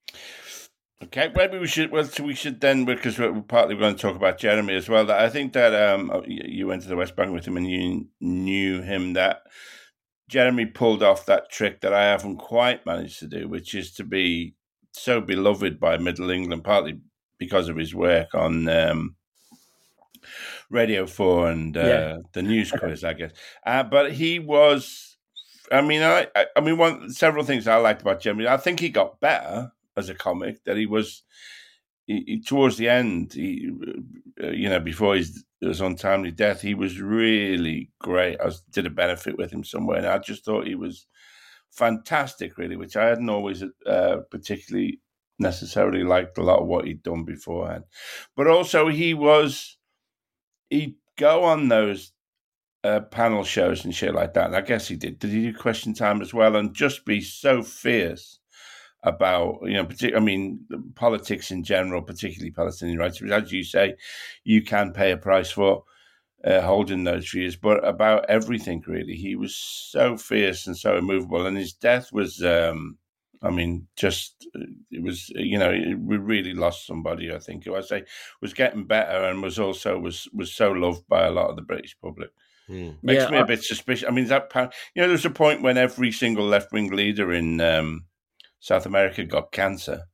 Okay, maybe we should. Well, we should then, because we're partly going to talk about Jeremy as well. That I think that um, you went to the West Bank with him and you knew him. That Jeremy pulled off that trick that I haven't quite managed to do, which is to be so beloved by Middle England, partly because of his work on um, Radio Four and uh, yeah. the News Quiz, I guess. Uh, but he was. I mean, I. I mean, one several things I liked about Jeremy. I think he got better as a comic, that he was he, he, towards the end, he, uh, you know, before his, his untimely death, he was really great. I was, did a benefit with him somewhere, and I just thought he was fantastic, really, which I hadn't always uh, particularly necessarily liked a lot of what he'd done beforehand. But also, he was, he'd go on those uh, panel shows and shit like that, and I guess he did. Did he do Question Time as well? And just be so fierce about, you know, partic- I mean, politics in general, particularly Palestinian rights, which, as you say, you can pay a price for uh, holding those views, but about everything, really. He was so fierce and so immovable, and his death was, um, I mean, just it was, you know, it, we really lost somebody. I think who I say was getting better and was also was was so loved by a lot of the British public. Mm. Makes yeah, me a bit suspicious. I mean, that you know, there's a point when every single left wing leader in um, South America got cancer.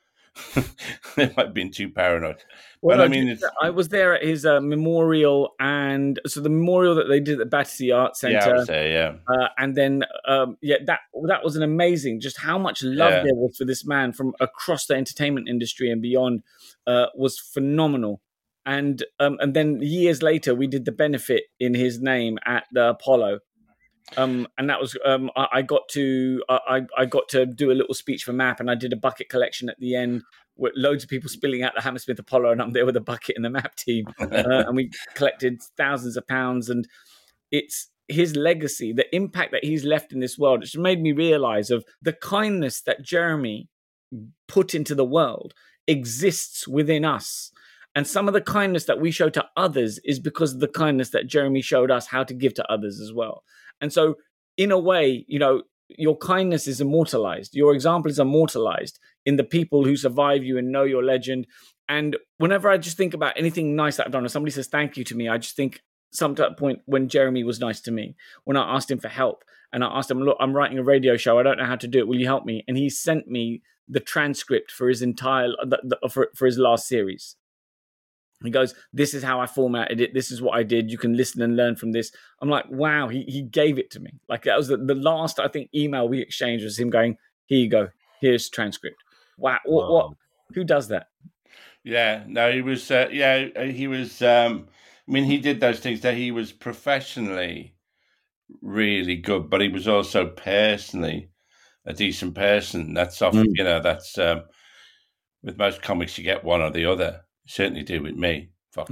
They might have been too paranoid. Well, but, I mean, it's... I was there at his uh, memorial, and so the memorial that they did at Battersea Arts Centre. Yeah, I was there, yeah. Uh, and then, um, yeah, that that was an amazing, just how much love yeah. there was for this man from across the entertainment industry and beyond uh, was phenomenal. And um, and then years later, we did the benefit in his name at the Apollo. Um, and that was um, I, I got to I, I got to do a little speech for M A P, and I did a bucket collection at the end with loads of people spilling out the Hammersmith Apollo, and I'm there with a bucket and the M A P team, uh, and we collected thousands of pounds. And it's his legacy, the impact that he's left in this world. It's made me realize of the kindness that Jeremy put into the world exists within us. And some of the kindness that we show to others is because of the kindness that Jeremy showed us how to give to others as well. And so, in a way, you know, your kindness is immortalized. Your example is immortalized in the people who survive you and know your legend. And whenever I just think about anything nice that I've done, or somebody says thank you to me, I just think some point when Jeremy was nice to me, when I asked him for help and I asked him, look, I'm writing a radio show. I don't know how to do it. Will you help me? And he sent me the transcript for his entire, the, the, for, for his last series. He goes, this is how I formatted it. This is what I did. You can listen and learn from this. I'm like, wow, he he gave it to me. Like that was the, the last, I think, email we exchanged was him going, here you go. Here's transcript. Wow. What, what who does that? Yeah, no, he was, uh, yeah, he was, um, I mean, he did those things that he was professionally really good, but he was also personally a decent person. That's often, mm. you know, that's, um, with most comics, you get one or the other. Certainly do with me. Fuck.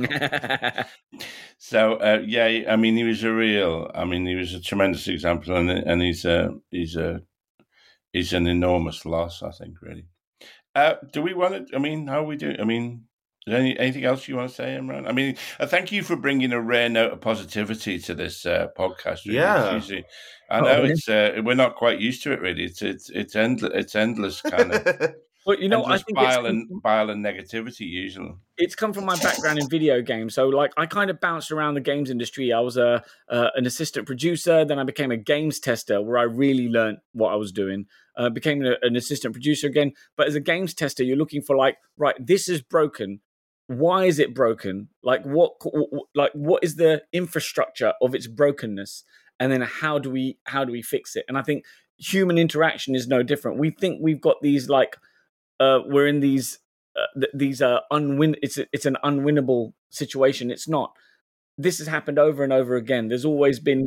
So uh, yeah, I mean, he was a real. I mean, he was a tremendous example, and and he's a he's a he's an enormous loss. I think, really. Uh, do we want to? I mean, how are we doing? I mean, is there any, anything else you want to say, Imran? I mean, uh, thank you for bringing a rare note of positivity to this uh, podcast. Really. Yeah, usually, I know oh, it's uh, we're not quite used to it. Really, it's it's it's endless. It's endless kind of. Well, you know, I think bile and bile and negativity usually. It's come from my background in video games. So, like, I kind of bounced around the games industry. I was a uh, an assistant producer, then I became a games tester, where I really learned what I was doing. Uh, became a, an assistant producer again. But as a games tester, you're looking for like, right, this is broken. Why is it broken? Like, what, like, what is the infrastructure of its brokenness? And then how do we how do we fix it? And I think human interaction is no different. We think we've got these like. Uh, we're in these uh, th- these are uh, unwin. It's a, it's an unwinnable situation. It's not. This has happened over and over again. There's always been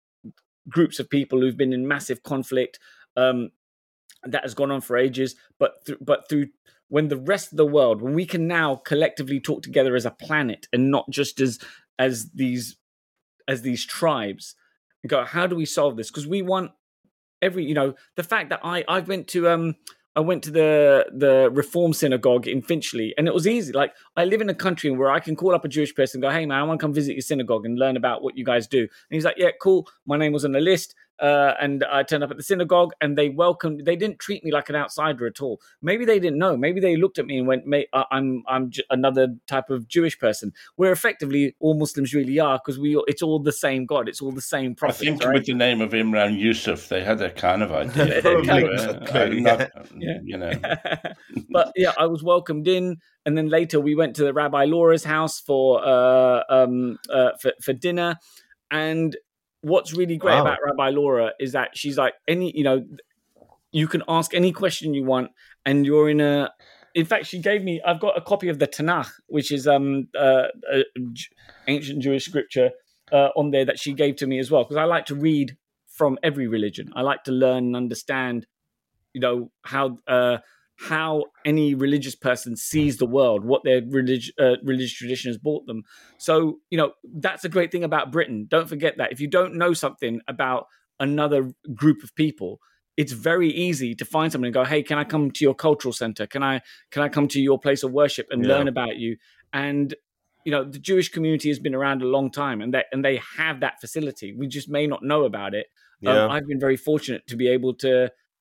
groups of people who've been in massive conflict um, that has gone on for ages. But th- but through when the rest of the world, when we can now collectively talk together as a planet and not just as as these as these tribes, and go, how do we solve this? Because we want every you know the fact that I I went to um. I went to the the Reform Synagogue in Finchley, and it was easy. Like, I live in a country where I can call up a Jewish person and go, hey, man, I want to come visit your synagogue and learn about what you guys do. And he's like, yeah, cool. My name was on the list. Uh, and I turned up at the synagogue, and they welcomed. They didn't treat me like an outsider at all. Maybe they didn't know. Maybe they looked at me and went, "Mate, I'm I'm j- another type of Jewish person." Where effectively all Muslims really are, because we it's all the same God. It's all the same prophet. I think right? With the name of Imran Yusuf, they had a kind of idea. Probably, not, yeah. You know. But yeah, I was welcomed in, and then later we went to the Rabbi Laura's house for uh, um uh, for for dinner, and. What's really great wow. about Rabbi Laura is that she's like, any, you know, you can ask any question you want, and you're in a. In fact, she gave me. I've got a copy of the Tanakh, which is um uh, uh ancient Jewish scripture, uh, on there that she gave to me as well, because I like to read from every religion. I like to learn and understand, you know, how uh how any religious person sees the world, what their relig- uh, religious tradition has brought them. So, you know, that's a great thing about Britain. Don't forget that. If you don't know something about another group of people, it's very easy to find someone and go, hey, can I come to your cultural center? Can I can I come to your place of worship and yeah. learn about you? And, you know, the Jewish community has been around a long time, and they, and they have that facility. We just may not know about it. Yeah. Um, I've been very fortunate to be able to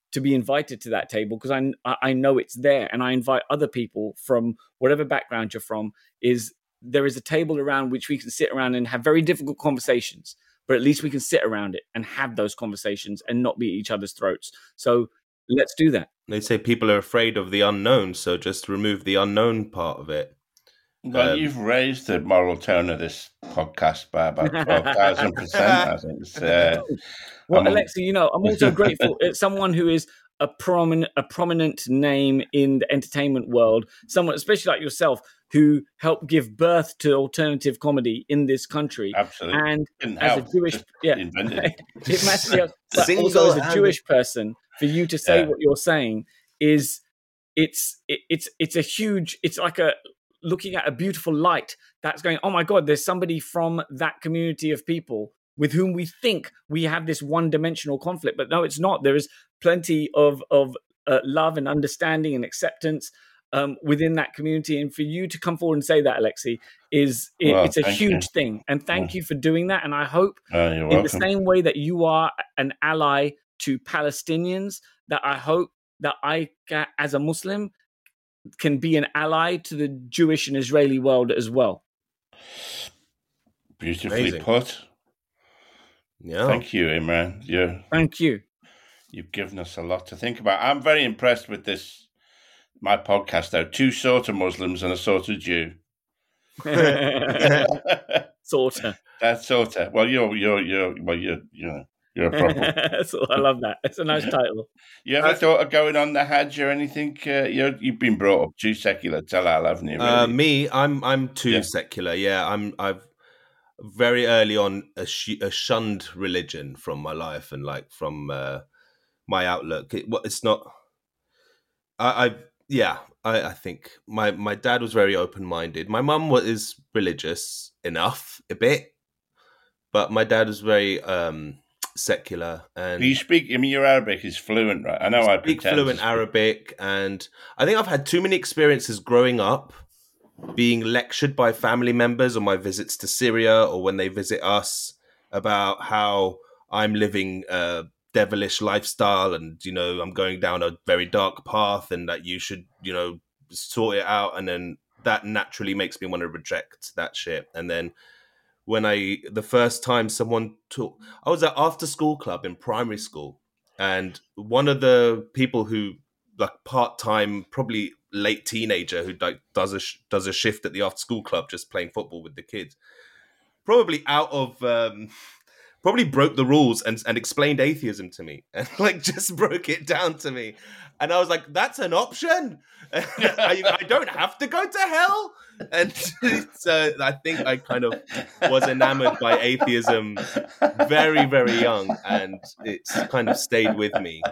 to be invited to that table because I I know it's there, and I invite other people from whatever background you're from. Is there is a table around which we can sit around and have very difficult conversations, but at least we can sit around it and have those conversations and not be at each other's throats. So let's do that. They say people are afraid of the unknown, so just remove the unknown part of it. Well, um, you've raised the moral tone of this podcast by about twelve thousand percent, I think. It's, uh, well, I'm... Alexi, you know, I'm also grateful. It's someone who is a prominent, a prominent name in the entertainment world, someone, especially like yourself, who helped give birth to alternative comedy in this country. Absolutely. And Didn't as help. a Jewish, Just yeah, invented. it massively helps. But also as a Jewish person, for you to say yeah. what you're saying is, it's it, it's it's a huge. It's like a looking at a beautiful light that's going, oh my God, there's somebody from that community of people with whom we think we have this one-dimensional conflict. But no, it's not. There is plenty of, of uh, love and understanding and acceptance um, within that community. And for you to come forward and say that, Alexi, is it, well, it's a huge you. thing. And thank yeah. you for doing that. And I hope uh, in welcome. the same way that you are an ally to Palestinians, that I hope that I, as a Muslim, can be an ally to the Jewish and Israeli world as well. Beautifully Amazing. put. Yeah. Thank you, Imran. You. Thank you. You've given us a lot to think about. I'm very impressed with this, my podcast, though. Two sort of Muslims and a sort of Jew. Sorta. That's sorta. Well, you're, you're, you're, well, you're, you know. You're a problem. I love that. It's a nice title. You ever uh, thought of going on the Hajj or anything? Uh, you're, you've been brought up too secular, Talal, haven't you? Really? Uh, me, I'm I'm too yeah. secular. Yeah, I'm. I've very early on a, sh- a shunned religion from my life and like from uh, my outlook. It, well, it's not. I, I yeah. I, I think my my dad was very open minded. My mum was is religious enough a bit, but my dad was very. Um, secular and you speak I mean your Arabic is fluent, right? I know I speak fluent Arabic, and I think I've had too many experiences growing up being lectured by family members on my visits to Syria or when they visit us about how I'm living a devilish lifestyle and you know I'm going down a very dark path and that you should you know sort it out, and then that naturally makes me want to reject that shit. And then when I, the first time someone took, I was at after school club in primary school, and one of the people who, like part-time, probably late teenager who like does a, does a shift at the after school club, just playing football with the kids, probably out of, um, probably broke the rules and, and explained atheism to me and like just broke it down to me. And I was like, that's an option. I, I don't have to go to hell. And so I think I kind of was enamored by atheism very, very young, and it's kind of stayed with me.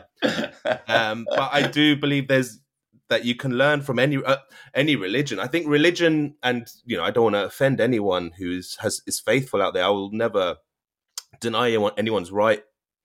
Um, but I do believe there's that you can learn from any uh, any religion. I think religion, and you know, I don't want to offend anyone who's has is faithful out there. I will never deny anyone, anyone's right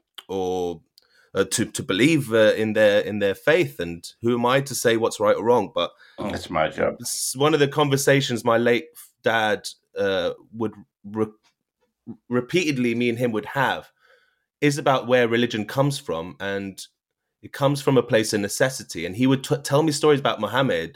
or uh, to to believe uh, in their in their faith. And who am I to say what's right or wrong? But that's my job. It's one of the conversations my late dad uh, would re- repeatedly, me and him would have, is about where religion comes from, and it comes from a place of necessity. And he would t- tell me stories about Muhammad,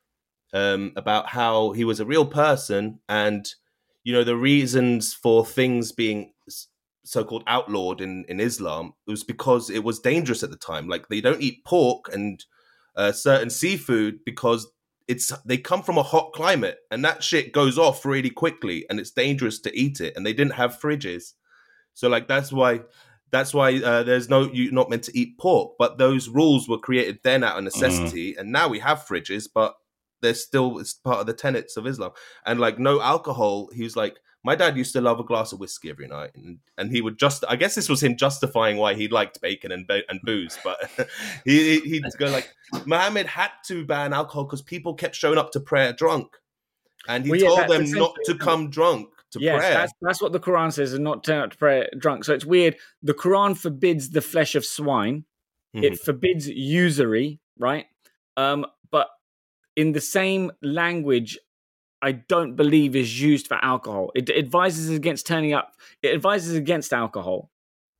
um, about how he was a real person, and you know the reasons for things being so-called outlawed in, in Islam, it was because it was dangerous at the time. Like they don't eat pork and uh, certain seafood because it's they come from a hot climate and that shit goes off really quickly and it's dangerous to eat it. And they didn't have fridges, so like that's why that's why uh, there's no you're not meant to eat pork. But those rules were created then out of necessity, mm. and now we have fridges, but they're still it's part of the tenets of Islam. And like no alcohol. He was like. My dad used to love a glass of whiskey every night, and, and he would just, I guess this was him justifying why he liked bacon and and booze, but he, he'd go like, Muhammad had to ban alcohol because people kept showing up to prayer drunk. And he well, yeah, told them not to come drunk to yes, prayer. That's, that's what the Quran says, and not turn up to prayer drunk. So it's weird. The Quran forbids the flesh of swine. Mm-hmm. It forbids usury, right? Um, but in the same language, I don't believe is used for alcohol. It advises against turning up. It advises against alcohol,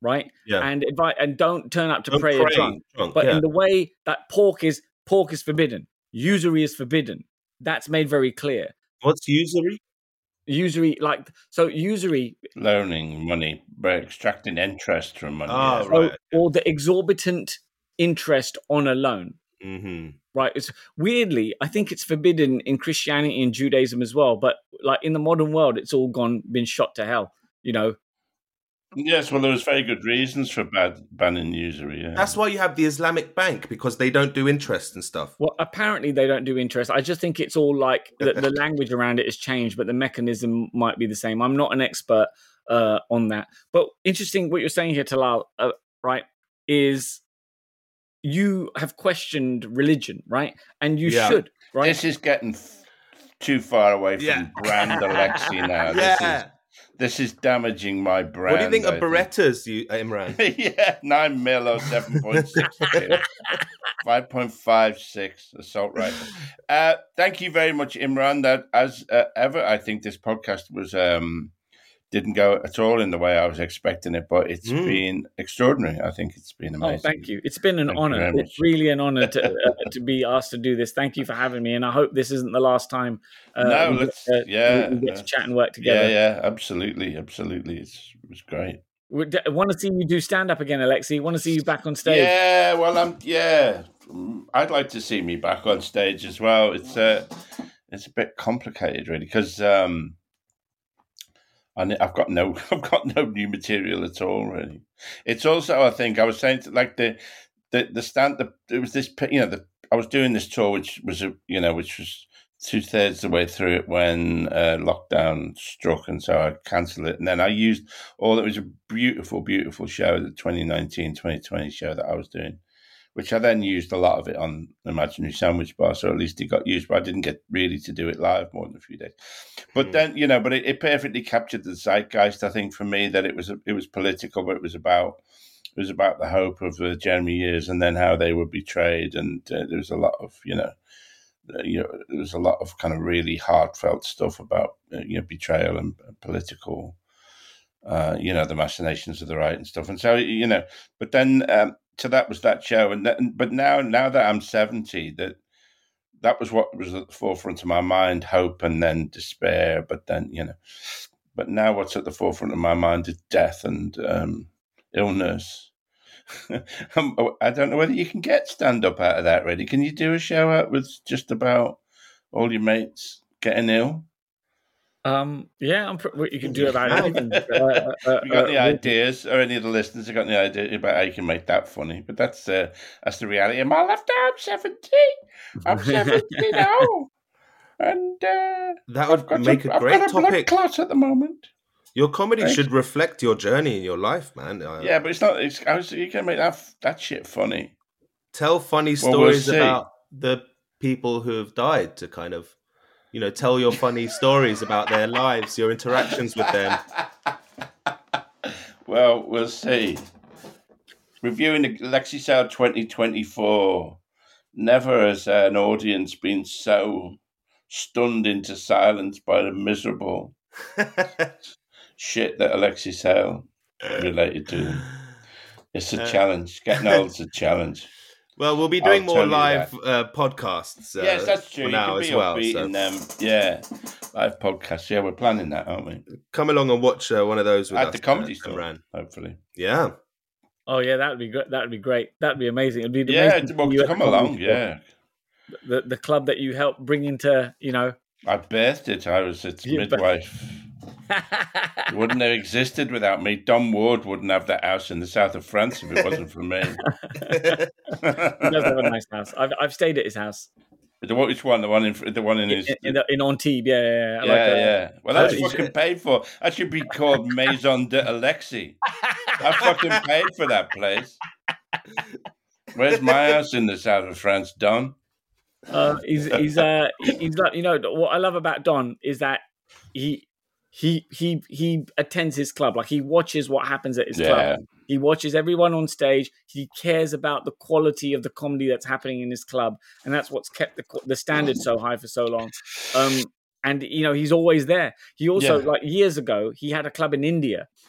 right? Yeah. And invite and don't turn up to don't prayer pray drunk. drunk. But yeah. in the way that pork is pork is forbidden, usury is forbidden. That's made very clear. What's usury? Usury, like so, usury loaning money, extracting interest from money, oh, yeah. so, right. or the exorbitant interest on a loan. Mm-hmm. Right. It's weirdly, I think it's forbidden in Christianity and Judaism as well. But like in the modern world, it's all gone been shot to hell. You know. Yes, well, there was very good reasons for bad, banning usury. Yeah. That's why you have the Islamic Bank, because they don't do interest and stuff. Well, apparently they don't do interest. I just think it's all like the, the language around it has changed, but the mechanism might be the same. I'm not an expert uh, on that. But interesting what you're saying here, Talal, uh, right, is you have questioned religion, right? And you yeah. should, right? This is getting f- too far away from yeah. brand Alexi now. yeah. This is This is damaging my brand. What do you think I of Berettas, you, Imran? yeah, nine mil or seven point six five point five six assault rifle. Uh, thank you very much, Imran. That as uh, ever, I think this podcast was um, didn't go at all in the way I was expecting it, but it's mm. been extraordinary. I think it's been amazing. Oh, thank you. It's been an thank honor. It's much. really an honor to uh, to be asked to do this. Thank you for having me, and I hope this isn't the last time. Uh, no, we let's get, uh, yeah, we get uh, to chat and work together. Yeah, yeah, absolutely, absolutely. It's, it was great. I want to see you do stand up again, Alexi. Want to see you back on stage? Yeah, well, I'm yeah. I'd like to see me back on stage as well. It's uh, it's a bit complicated, really, because. Um, And I've got no, I've got no new material at all, really. It's also, I think, I was saying, to, like the, the, the stand, the, it was this, you know, the, I was doing this tour, which was, a, you know, which was two thirds of the way through it when uh, lockdown struck, and so I cancelled it. And then I used all. It was a beautiful, beautiful show, the twenty nineteen twenty twenty show that I was doing, which I then used a lot of it on Imaginary Sandwich Bar, so at least it got used, but I didn't get really to do it live more than a few days. But mm. then, you know, but it, it perfectly captured the zeitgeist, I think, for me, that it was it was political, but it was about it was about the hope of the Jeremy years and then how they were betrayed, and uh, there was a lot of, you know, uh, you know, there was a lot of kind of really heartfelt stuff about uh, you know betrayal and uh, political, uh, you know, the machinations of the right and stuff, and so you know, but then. Um, So that was that show, and that, but now, now that I'm seventy, that that was what was at the forefront of my mind: hope, and then despair. But then, you know, but now what's at the forefront of my mind is death and um, illness. I don't know whether you can get stand up out of that. Really, can you do a show out with just about all your mates getting ill? Um, yeah, I'm pr- what you can do about anything. Uh, uh, you got any uh, ideas, or any of the listeners have got any idea about how you can make that funny? But that's uh, that's the reality of my life. I'm seventy. I'm seventy now, and uh, that would make a, a great I've got a topic. Blood clot at the moment. Your comedy right? should reflect your journey in your life, man. Uh, yeah, but it's not. It's I was, you can make that that shit funny. Tell funny well, stories we'll about the people who have died to kind of. You know, tell your funny stories about their lives, your interactions with them. Well, we'll see. Reviewing the Alexi Sale twenty twenty-four. Never has an audience been so stunned into silence by the miserable shit that Alexi Sale related to. It's a uh, challenge. Getting old's a challenge. Well, we'll be doing I'll more live uh, podcasts. Uh, yes, that's true. For now you can be as well. Upbeating, So. um, yeah, live podcasts. Yeah, we're planning that, aren't we? Come along and watch uh, one of those with at us, the comedy uh, store, Imran. hopefully. Yeah. Oh yeah, that would be great. That would be great. That'd be amazing. It'd be yeah. amazing Well, to come along, yeah. The the club that you helped bring into, you know. I birthed it. I was its yeah, midwife. It wouldn't have existed without me. Don Ward wouldn't have that house in the south of France if it wasn't for me. He does have a nice house. I've I've stayed at his house. The which one? The one in the one in his in, in, in Antibes. Yeah, yeah, yeah. I yeah, like yeah. Well, that's uh, fucking paid for. That should be called Maison de Alexi. I fucking paid for that place. Where's my house in the south of France, Don? Uh, he's he's uh he's like, you know, what I love about Don is that he. He he he attends his club. Like, he watches what happens at his yeah. club. He watches everyone on stage. He cares about the quality of the comedy that's happening in his club, and that's what's kept the the standard so high for so long. Um, and you know, he's always there. He also, yeah. like years ago, he had a club in India,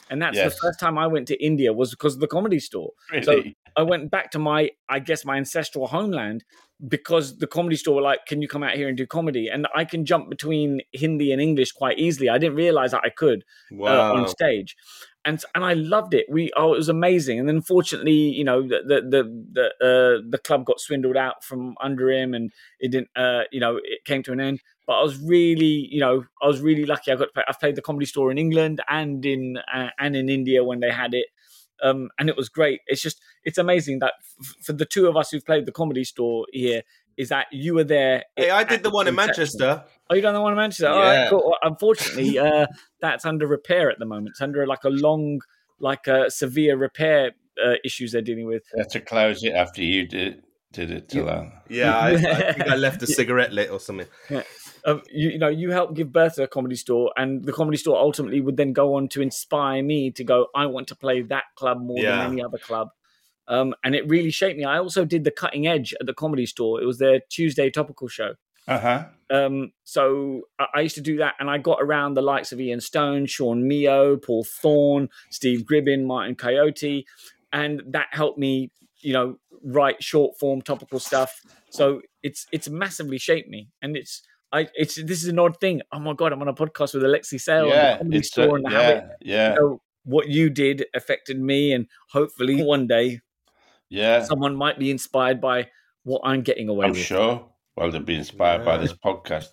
And that's yes. the first time I went to India was because of the Comedy Store. Really? So I went back to my, I guess, my ancestral homeland because the Comedy Store were like, can you come out here and do comedy? And I can jump between Hindi and English quite easily. I didn't realize that I could wow. uh, on stage. And and I loved it. We oh, it was amazing. And then, fortunately, you know, the the the the, uh, the club got swindled out from under him, and it didn't. Uh, you know, it came to an end. But I was really, you know, I was really lucky. I got to play, I've played the Comedy Store in England and in uh, and in India when they had it, um, and it was great. It's just it's amazing that f- for the two of us who've played the Comedy Store here, is that you were there. Hey, I did the one in Manchester. Oh, you done the one in Manchester? Yeah. All right, cool. Well, unfortunately, uh, that's under repair at the moment. It's under like a long, like a severe repair uh, issues they're dealing with. They had to close it after you did did it to that. Yeah, I, I think I left a cigarette lit or something. Yeah. Um, you, you know, you helped give birth to a Comedy Store, and the Comedy Store ultimately would then go on to inspire me to go, I want to play that club more yeah. than any other club. Um, and it really shaped me. I also did the Cutting Edge at the Comedy Store. It was their Tuesday topical show. Uh-huh. Um, so I, I used to do that, and I got around the likes of Ian Stone, Sean Mio, Paul Thorne, Steve Gribbin, Martin Coyote, and that helped me, you know, write short form topical stuff. So it's it's massively shaped me, and it's I it's this is an odd thing. Oh my god, I'm on a podcast with Alexi Sale yeah, on the Comedy Store, a, and yeah, how it, yeah. You know, what you did affected me, and hopefully one day, yeah, someone might be inspired by what I'm getting away I'm with. I'm sure. Well, they'll be inspired yeah. by this podcast.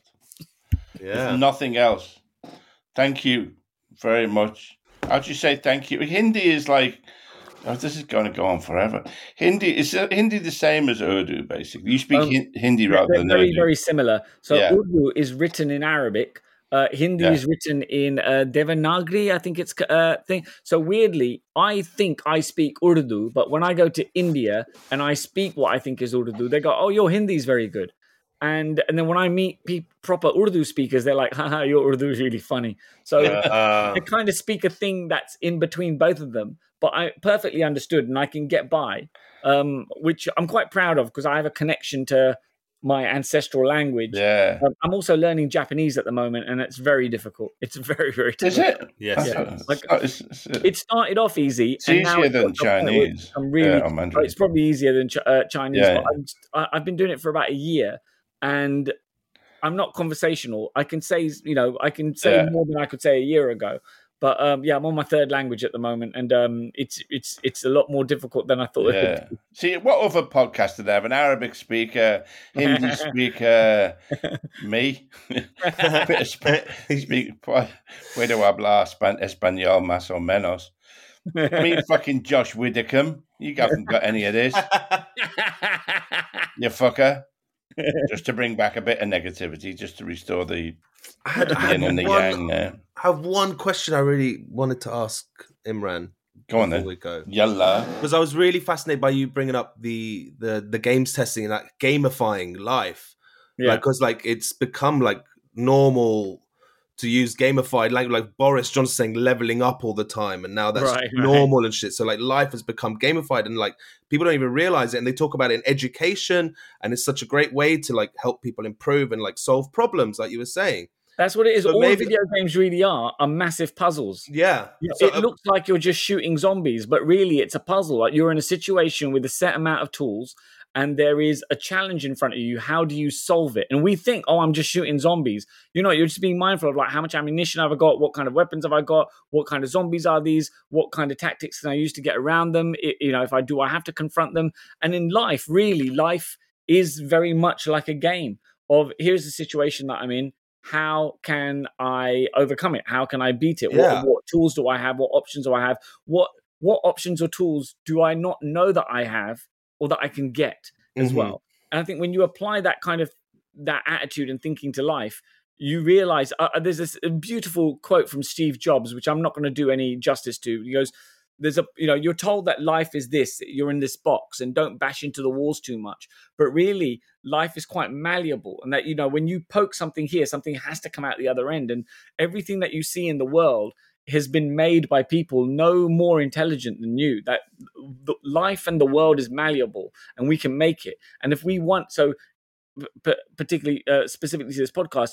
Yeah. If nothing else. Thank you very much. How'd you say thank you? Hindi is like, oh, this is going to go on forever. Hindi is Hindi the same as Urdu, basically. You speak um, Hindi rather they're than very, Urdu. Very similar. So yeah. Urdu is written in Arabic. Uh, Hindi yeah. is written in uh, Devanagari, I think it's uh, thing. So weirdly, I think I speak Urdu, but when I go to India and I speak what I think is Urdu, they go, "Oh, your Hindi is very good." And and then when I meet pe- proper Urdu speakers, they're like, "Haha, your Urdu is really funny." So uh, I kind of speak a thing that's in between both of them, but I perfectly understood and I can get by, um, which I'm quite proud of because I have a connection to my ancestral language. Yeah. Um, I'm also learning Japanese at the moment, and it's very difficult. It's very, very difficult. Is it? Yes. Yeah. Like, it's, it's, it started off easy. It's and easier now than Chinese. I'm really. Yeah, it's probably easier than uh, Chinese. Yeah. But I'm, I've been doing it for about a year, and I'm not conversational. I can say, you know, I can say yeah. more than I could say a year ago. But um, yeah, I'm on my third language at the moment, and um, it's it's it's a lot more difficult than I thought yeah. it would be. See, what other podcast do they have? An Arabic speaker, Hindi speaker, me. Speak, puedo hablar español más o menos. Me, fucking Josh Widdicombe. You haven't got any of this. You fucker. Just to bring back a bit of negativity, just to restore the I had, I yin and the one, yang there. I have one question I really wanted to ask Imran. Go on then. We go. Yalla. Because I was really fascinated by you bringing up the the the games testing and like gamifying life. Yeah. Because like, like it's become like normal to use gamified language, like Boris Johnson saying leveling up all the time, and now that's right, normal right. and shit. So like life has become gamified, and like people don't even realize it, and they talk about it in education, and it's such a great way to like help people improve and like solve problems, like you were saying. That's what it is. So all maybe, video games really are are massive puzzles. Yeah, it so, looks like you're just shooting zombies, but really it's a puzzle. Like you're in a situation with a set amount of tools, and there is a challenge in front of you. How do you solve it? And we think, oh, I'm just shooting zombies. You know, you're just being mindful of like how much ammunition have I got? What kind of weapons have I got? What kind of zombies are these? What kind of tactics can I use to get around them? It, you know, if I do, I have to confront them. And in life, really, life is very much like a game of here's the situation that I'm in. How can I overcome it? How can I beat it? Yeah. What, what tools do I have? What options do I have? What what options or tools do I not know that I have or that I can get as mm-hmm. well? And I think when you apply that kind of that attitude and thinking to life, you realize uh, there's this beautiful quote from Steve Jobs, which I'm not going to do any justice to. He goes, there's a, you know, you're told that life is this, you're in this box and don't bash into the walls too much. But really, life is quite malleable. And that, you know, when you poke something here, something has to come out the other end. And everything that you see in the world has been made by people no more intelligent than you. That the life and the world is malleable and we can make it. And if we want, so p- particularly, uh, specifically to this podcast,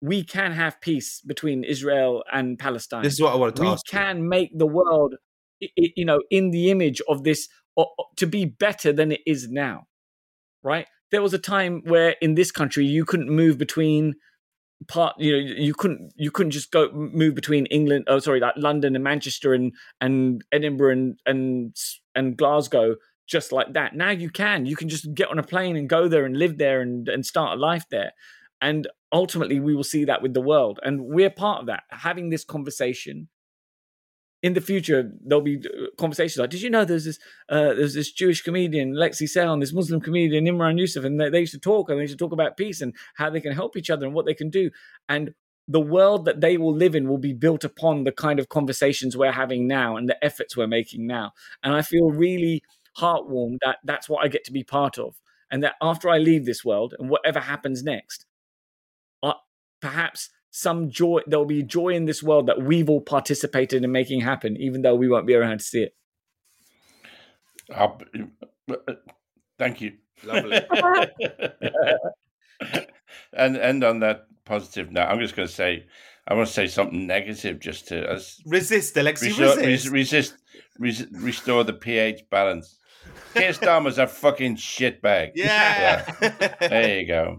we can have peace between Israel and Palestine. This is what I wanted to we ask. We can you. make the world, you know, in the image of this, to be better than it is now, right? There was a time where in this country you couldn't move between part, you know, you couldn't you couldn't just go move between England, oh sorry, like London and Manchester and and Edinburgh and and and Glasgow just like that. Now you can. You can just get on a plane and go there and live there and and start a life there. And ultimately, we will see that with the world. And we're part of that, having this conversation. In the future, there'll be conversations like, did you know there's this uh, there's this Jewish comedian, Lexi Sale, and this Muslim comedian, Imran Yusuf, and they, they used to talk, and they used to talk about peace and how they can help each other and what they can do. And the world that they will live in will be built upon the kind of conversations we're having now and the efforts we're making now. And I feel really heartwarmed that that's what I get to be part of. And that after I leave this world and whatever happens next, Uh, perhaps some joy, there'll be joy in this world that we've all participated in making happen, even though we won't be around to see it. Uh, thank you. Lovely. and and on that positive note, I'm just going to say, I want to say something negative just to as resist, Alexi, restore, resist. resist, resist, restore the pH balance. Keir Starmer's a fucking shitbag. Yeah. yeah. There you go.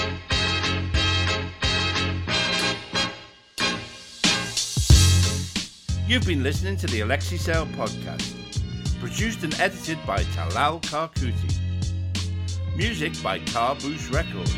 You've been listening to the Alexi Sale podcast, produced and edited by Talal Karkuti. Music by Tarboosh Records.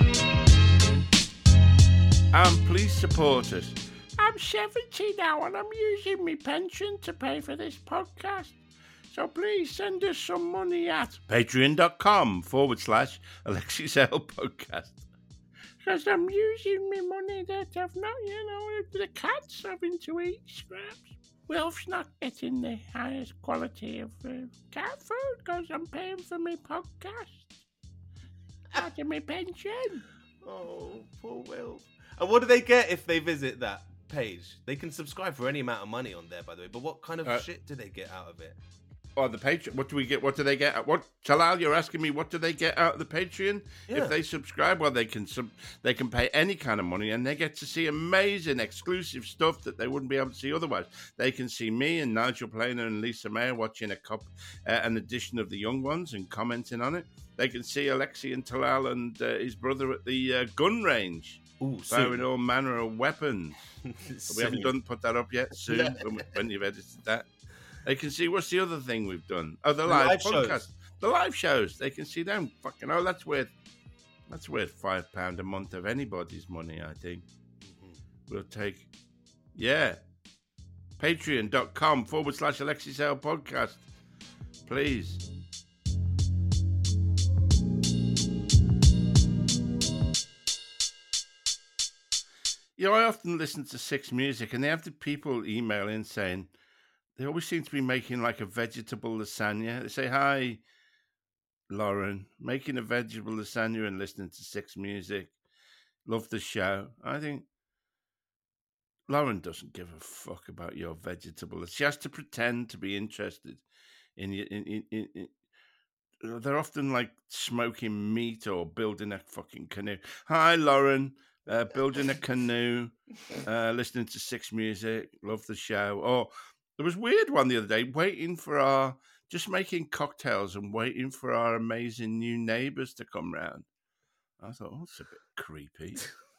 And please support us. I'm seventy now and I'm using my pension to pay for this podcast. So please send us some money at patreon.com forward slash Alexi Sale podcast. Because I'm using my money that I've not, you know, the cat's having to eat scraps. Wilf's not getting the highest quality of uh, cat food because I'm paying for my podcast. Out of my pension. Oh, poor Wilf. And what do they get if they visit that page? They can subscribe for any amount of money on there, by the way. But what kind of uh, shit do they get out of it? Oh, the Patreon. What do we get? What do they get? What, Talal? You're asking me what do they get out of the Patreon yeah. if they subscribe? Well, they can sub, they can pay any kind of money, and they get to see amazing exclusive stuff that they wouldn't be able to see otherwise. They can see me and Nigel Planer and Lisa Mayer watching a cup, uh, an edition of The Young Ones and commenting on it. They can see Alexi and Talal and uh, his brother at the uh, gun range, Ooh, firing all manner of weapons. We haven't done put that up yet. Soon, when, when you've edited that. They can see what's the other thing we've done. Oh, the, the live, live podcast, shows. the live shows. They can see them. Fucking oh, that's worth that's worth five pound a month of anybody's money. I think mm-hmm. we'll take. Yeah, Patreon.com forward slash Alexi Sale podcast. Please. You know, I often listen to Six Music, and they have the people email in saying. They always seem to be making like a vegetable lasagna. They say, hi, Lauren, making a vegetable lasagna and listening to Six Music. Love the show. I think Lauren doesn't give a fuck about your vegetable. She has to pretend to be interested in you. In, in, in, in, they're often like smoking meat or building a fucking canoe. Hi, Lauren. Uh, building a canoe, uh, listening to Six Music. Love the show. Or... There was a weird one the other day, waiting for our, just making cocktails and waiting for our amazing new neighbours to come round. I thought, oh, it's a bit creepy.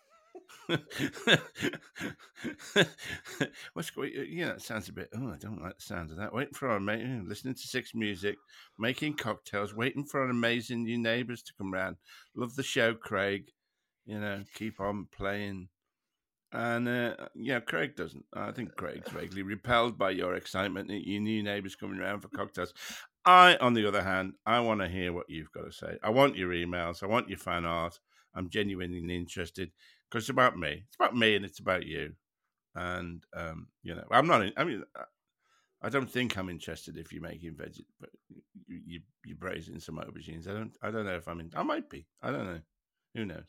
What's you know, it sounds a bit, oh, I don't like the sound of that. Waiting for our mate, listening to Six Music, making cocktails, waiting for our amazing new neighbours to come round. Love the show, Craig. You know, keep on playing. And, uh, yeah, Craig doesn't. I think Craig's vaguely repelled by your excitement that your new neighbours coming around for cocktails. I, on the other hand, I want to hear what you've got to say. I want your emails. I want your fan art. I'm genuinely interested because it's about me. It's about me and it's about you. And, um, you know, I'm not, in, I mean, I don't think I'm interested if you're making veggie, but you, you, you're braising some aubergines. I don't, I don't know if I'm in, I might be. I don't know. Who knows?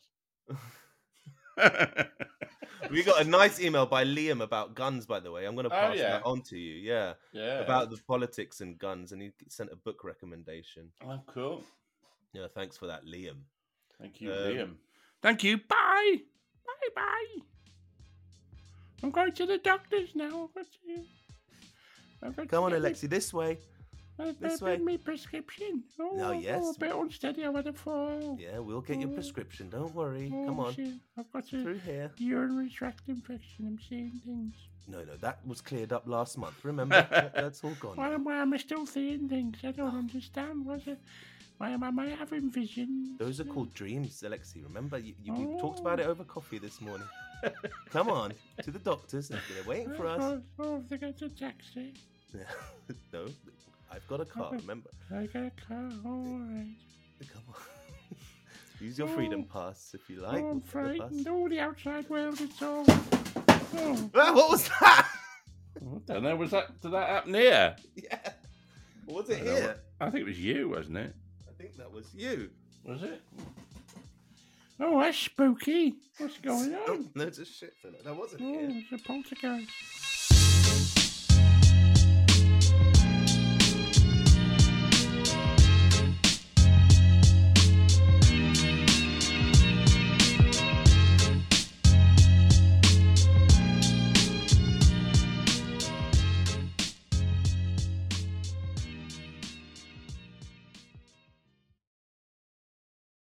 We got a nice email by Liam about guns, by the way. I'm going to pass oh, yeah. that on to you. Yeah. Yeah. About the politics and guns. And he sent a book recommendation. Oh, cool. Yeah, thanks for that, Liam. Thank you, um, Liam. Thank you. Bye. Bye-bye. I'm going to the doctor's now. I've got to, I've got Come to on, Alexi, me, this way. I've this way. Me prescription. Oh, oh yes. Oh, a bit unsteady. I had a fall. Yeah, we'll get oh. your prescription. Don't worry. Oh, Come on. Shit. I've got a through here. urinary tract infection. I'm seeing things. No, no, that was cleared up last month. Remember, that, that's all gone. Why, why am I still seeing things? I don't understand. What's it? Why am I, am I having visions? Those are called dreams, Alexi. Remember, you, you, oh. we talked about it over coffee this morning. Come on, to the doctors. They're waiting for us. Oh, oh they got a taxi. No, I've got a car, got, remember. I got a car, all right. Come on. Use your oh. freedom pass if you like. Oh, I'm frightened. Oh, the outside world, it's all... Oh. Ah, what was that? I don't know. Was that, did that happen here? Yeah. Was it I here? I think it was you, wasn't it? I think that was you. Was it? Oh, that's spooky. What's going on? Oh, no, it's a shit filler. That wasn't oh, here. It's a poltergeist.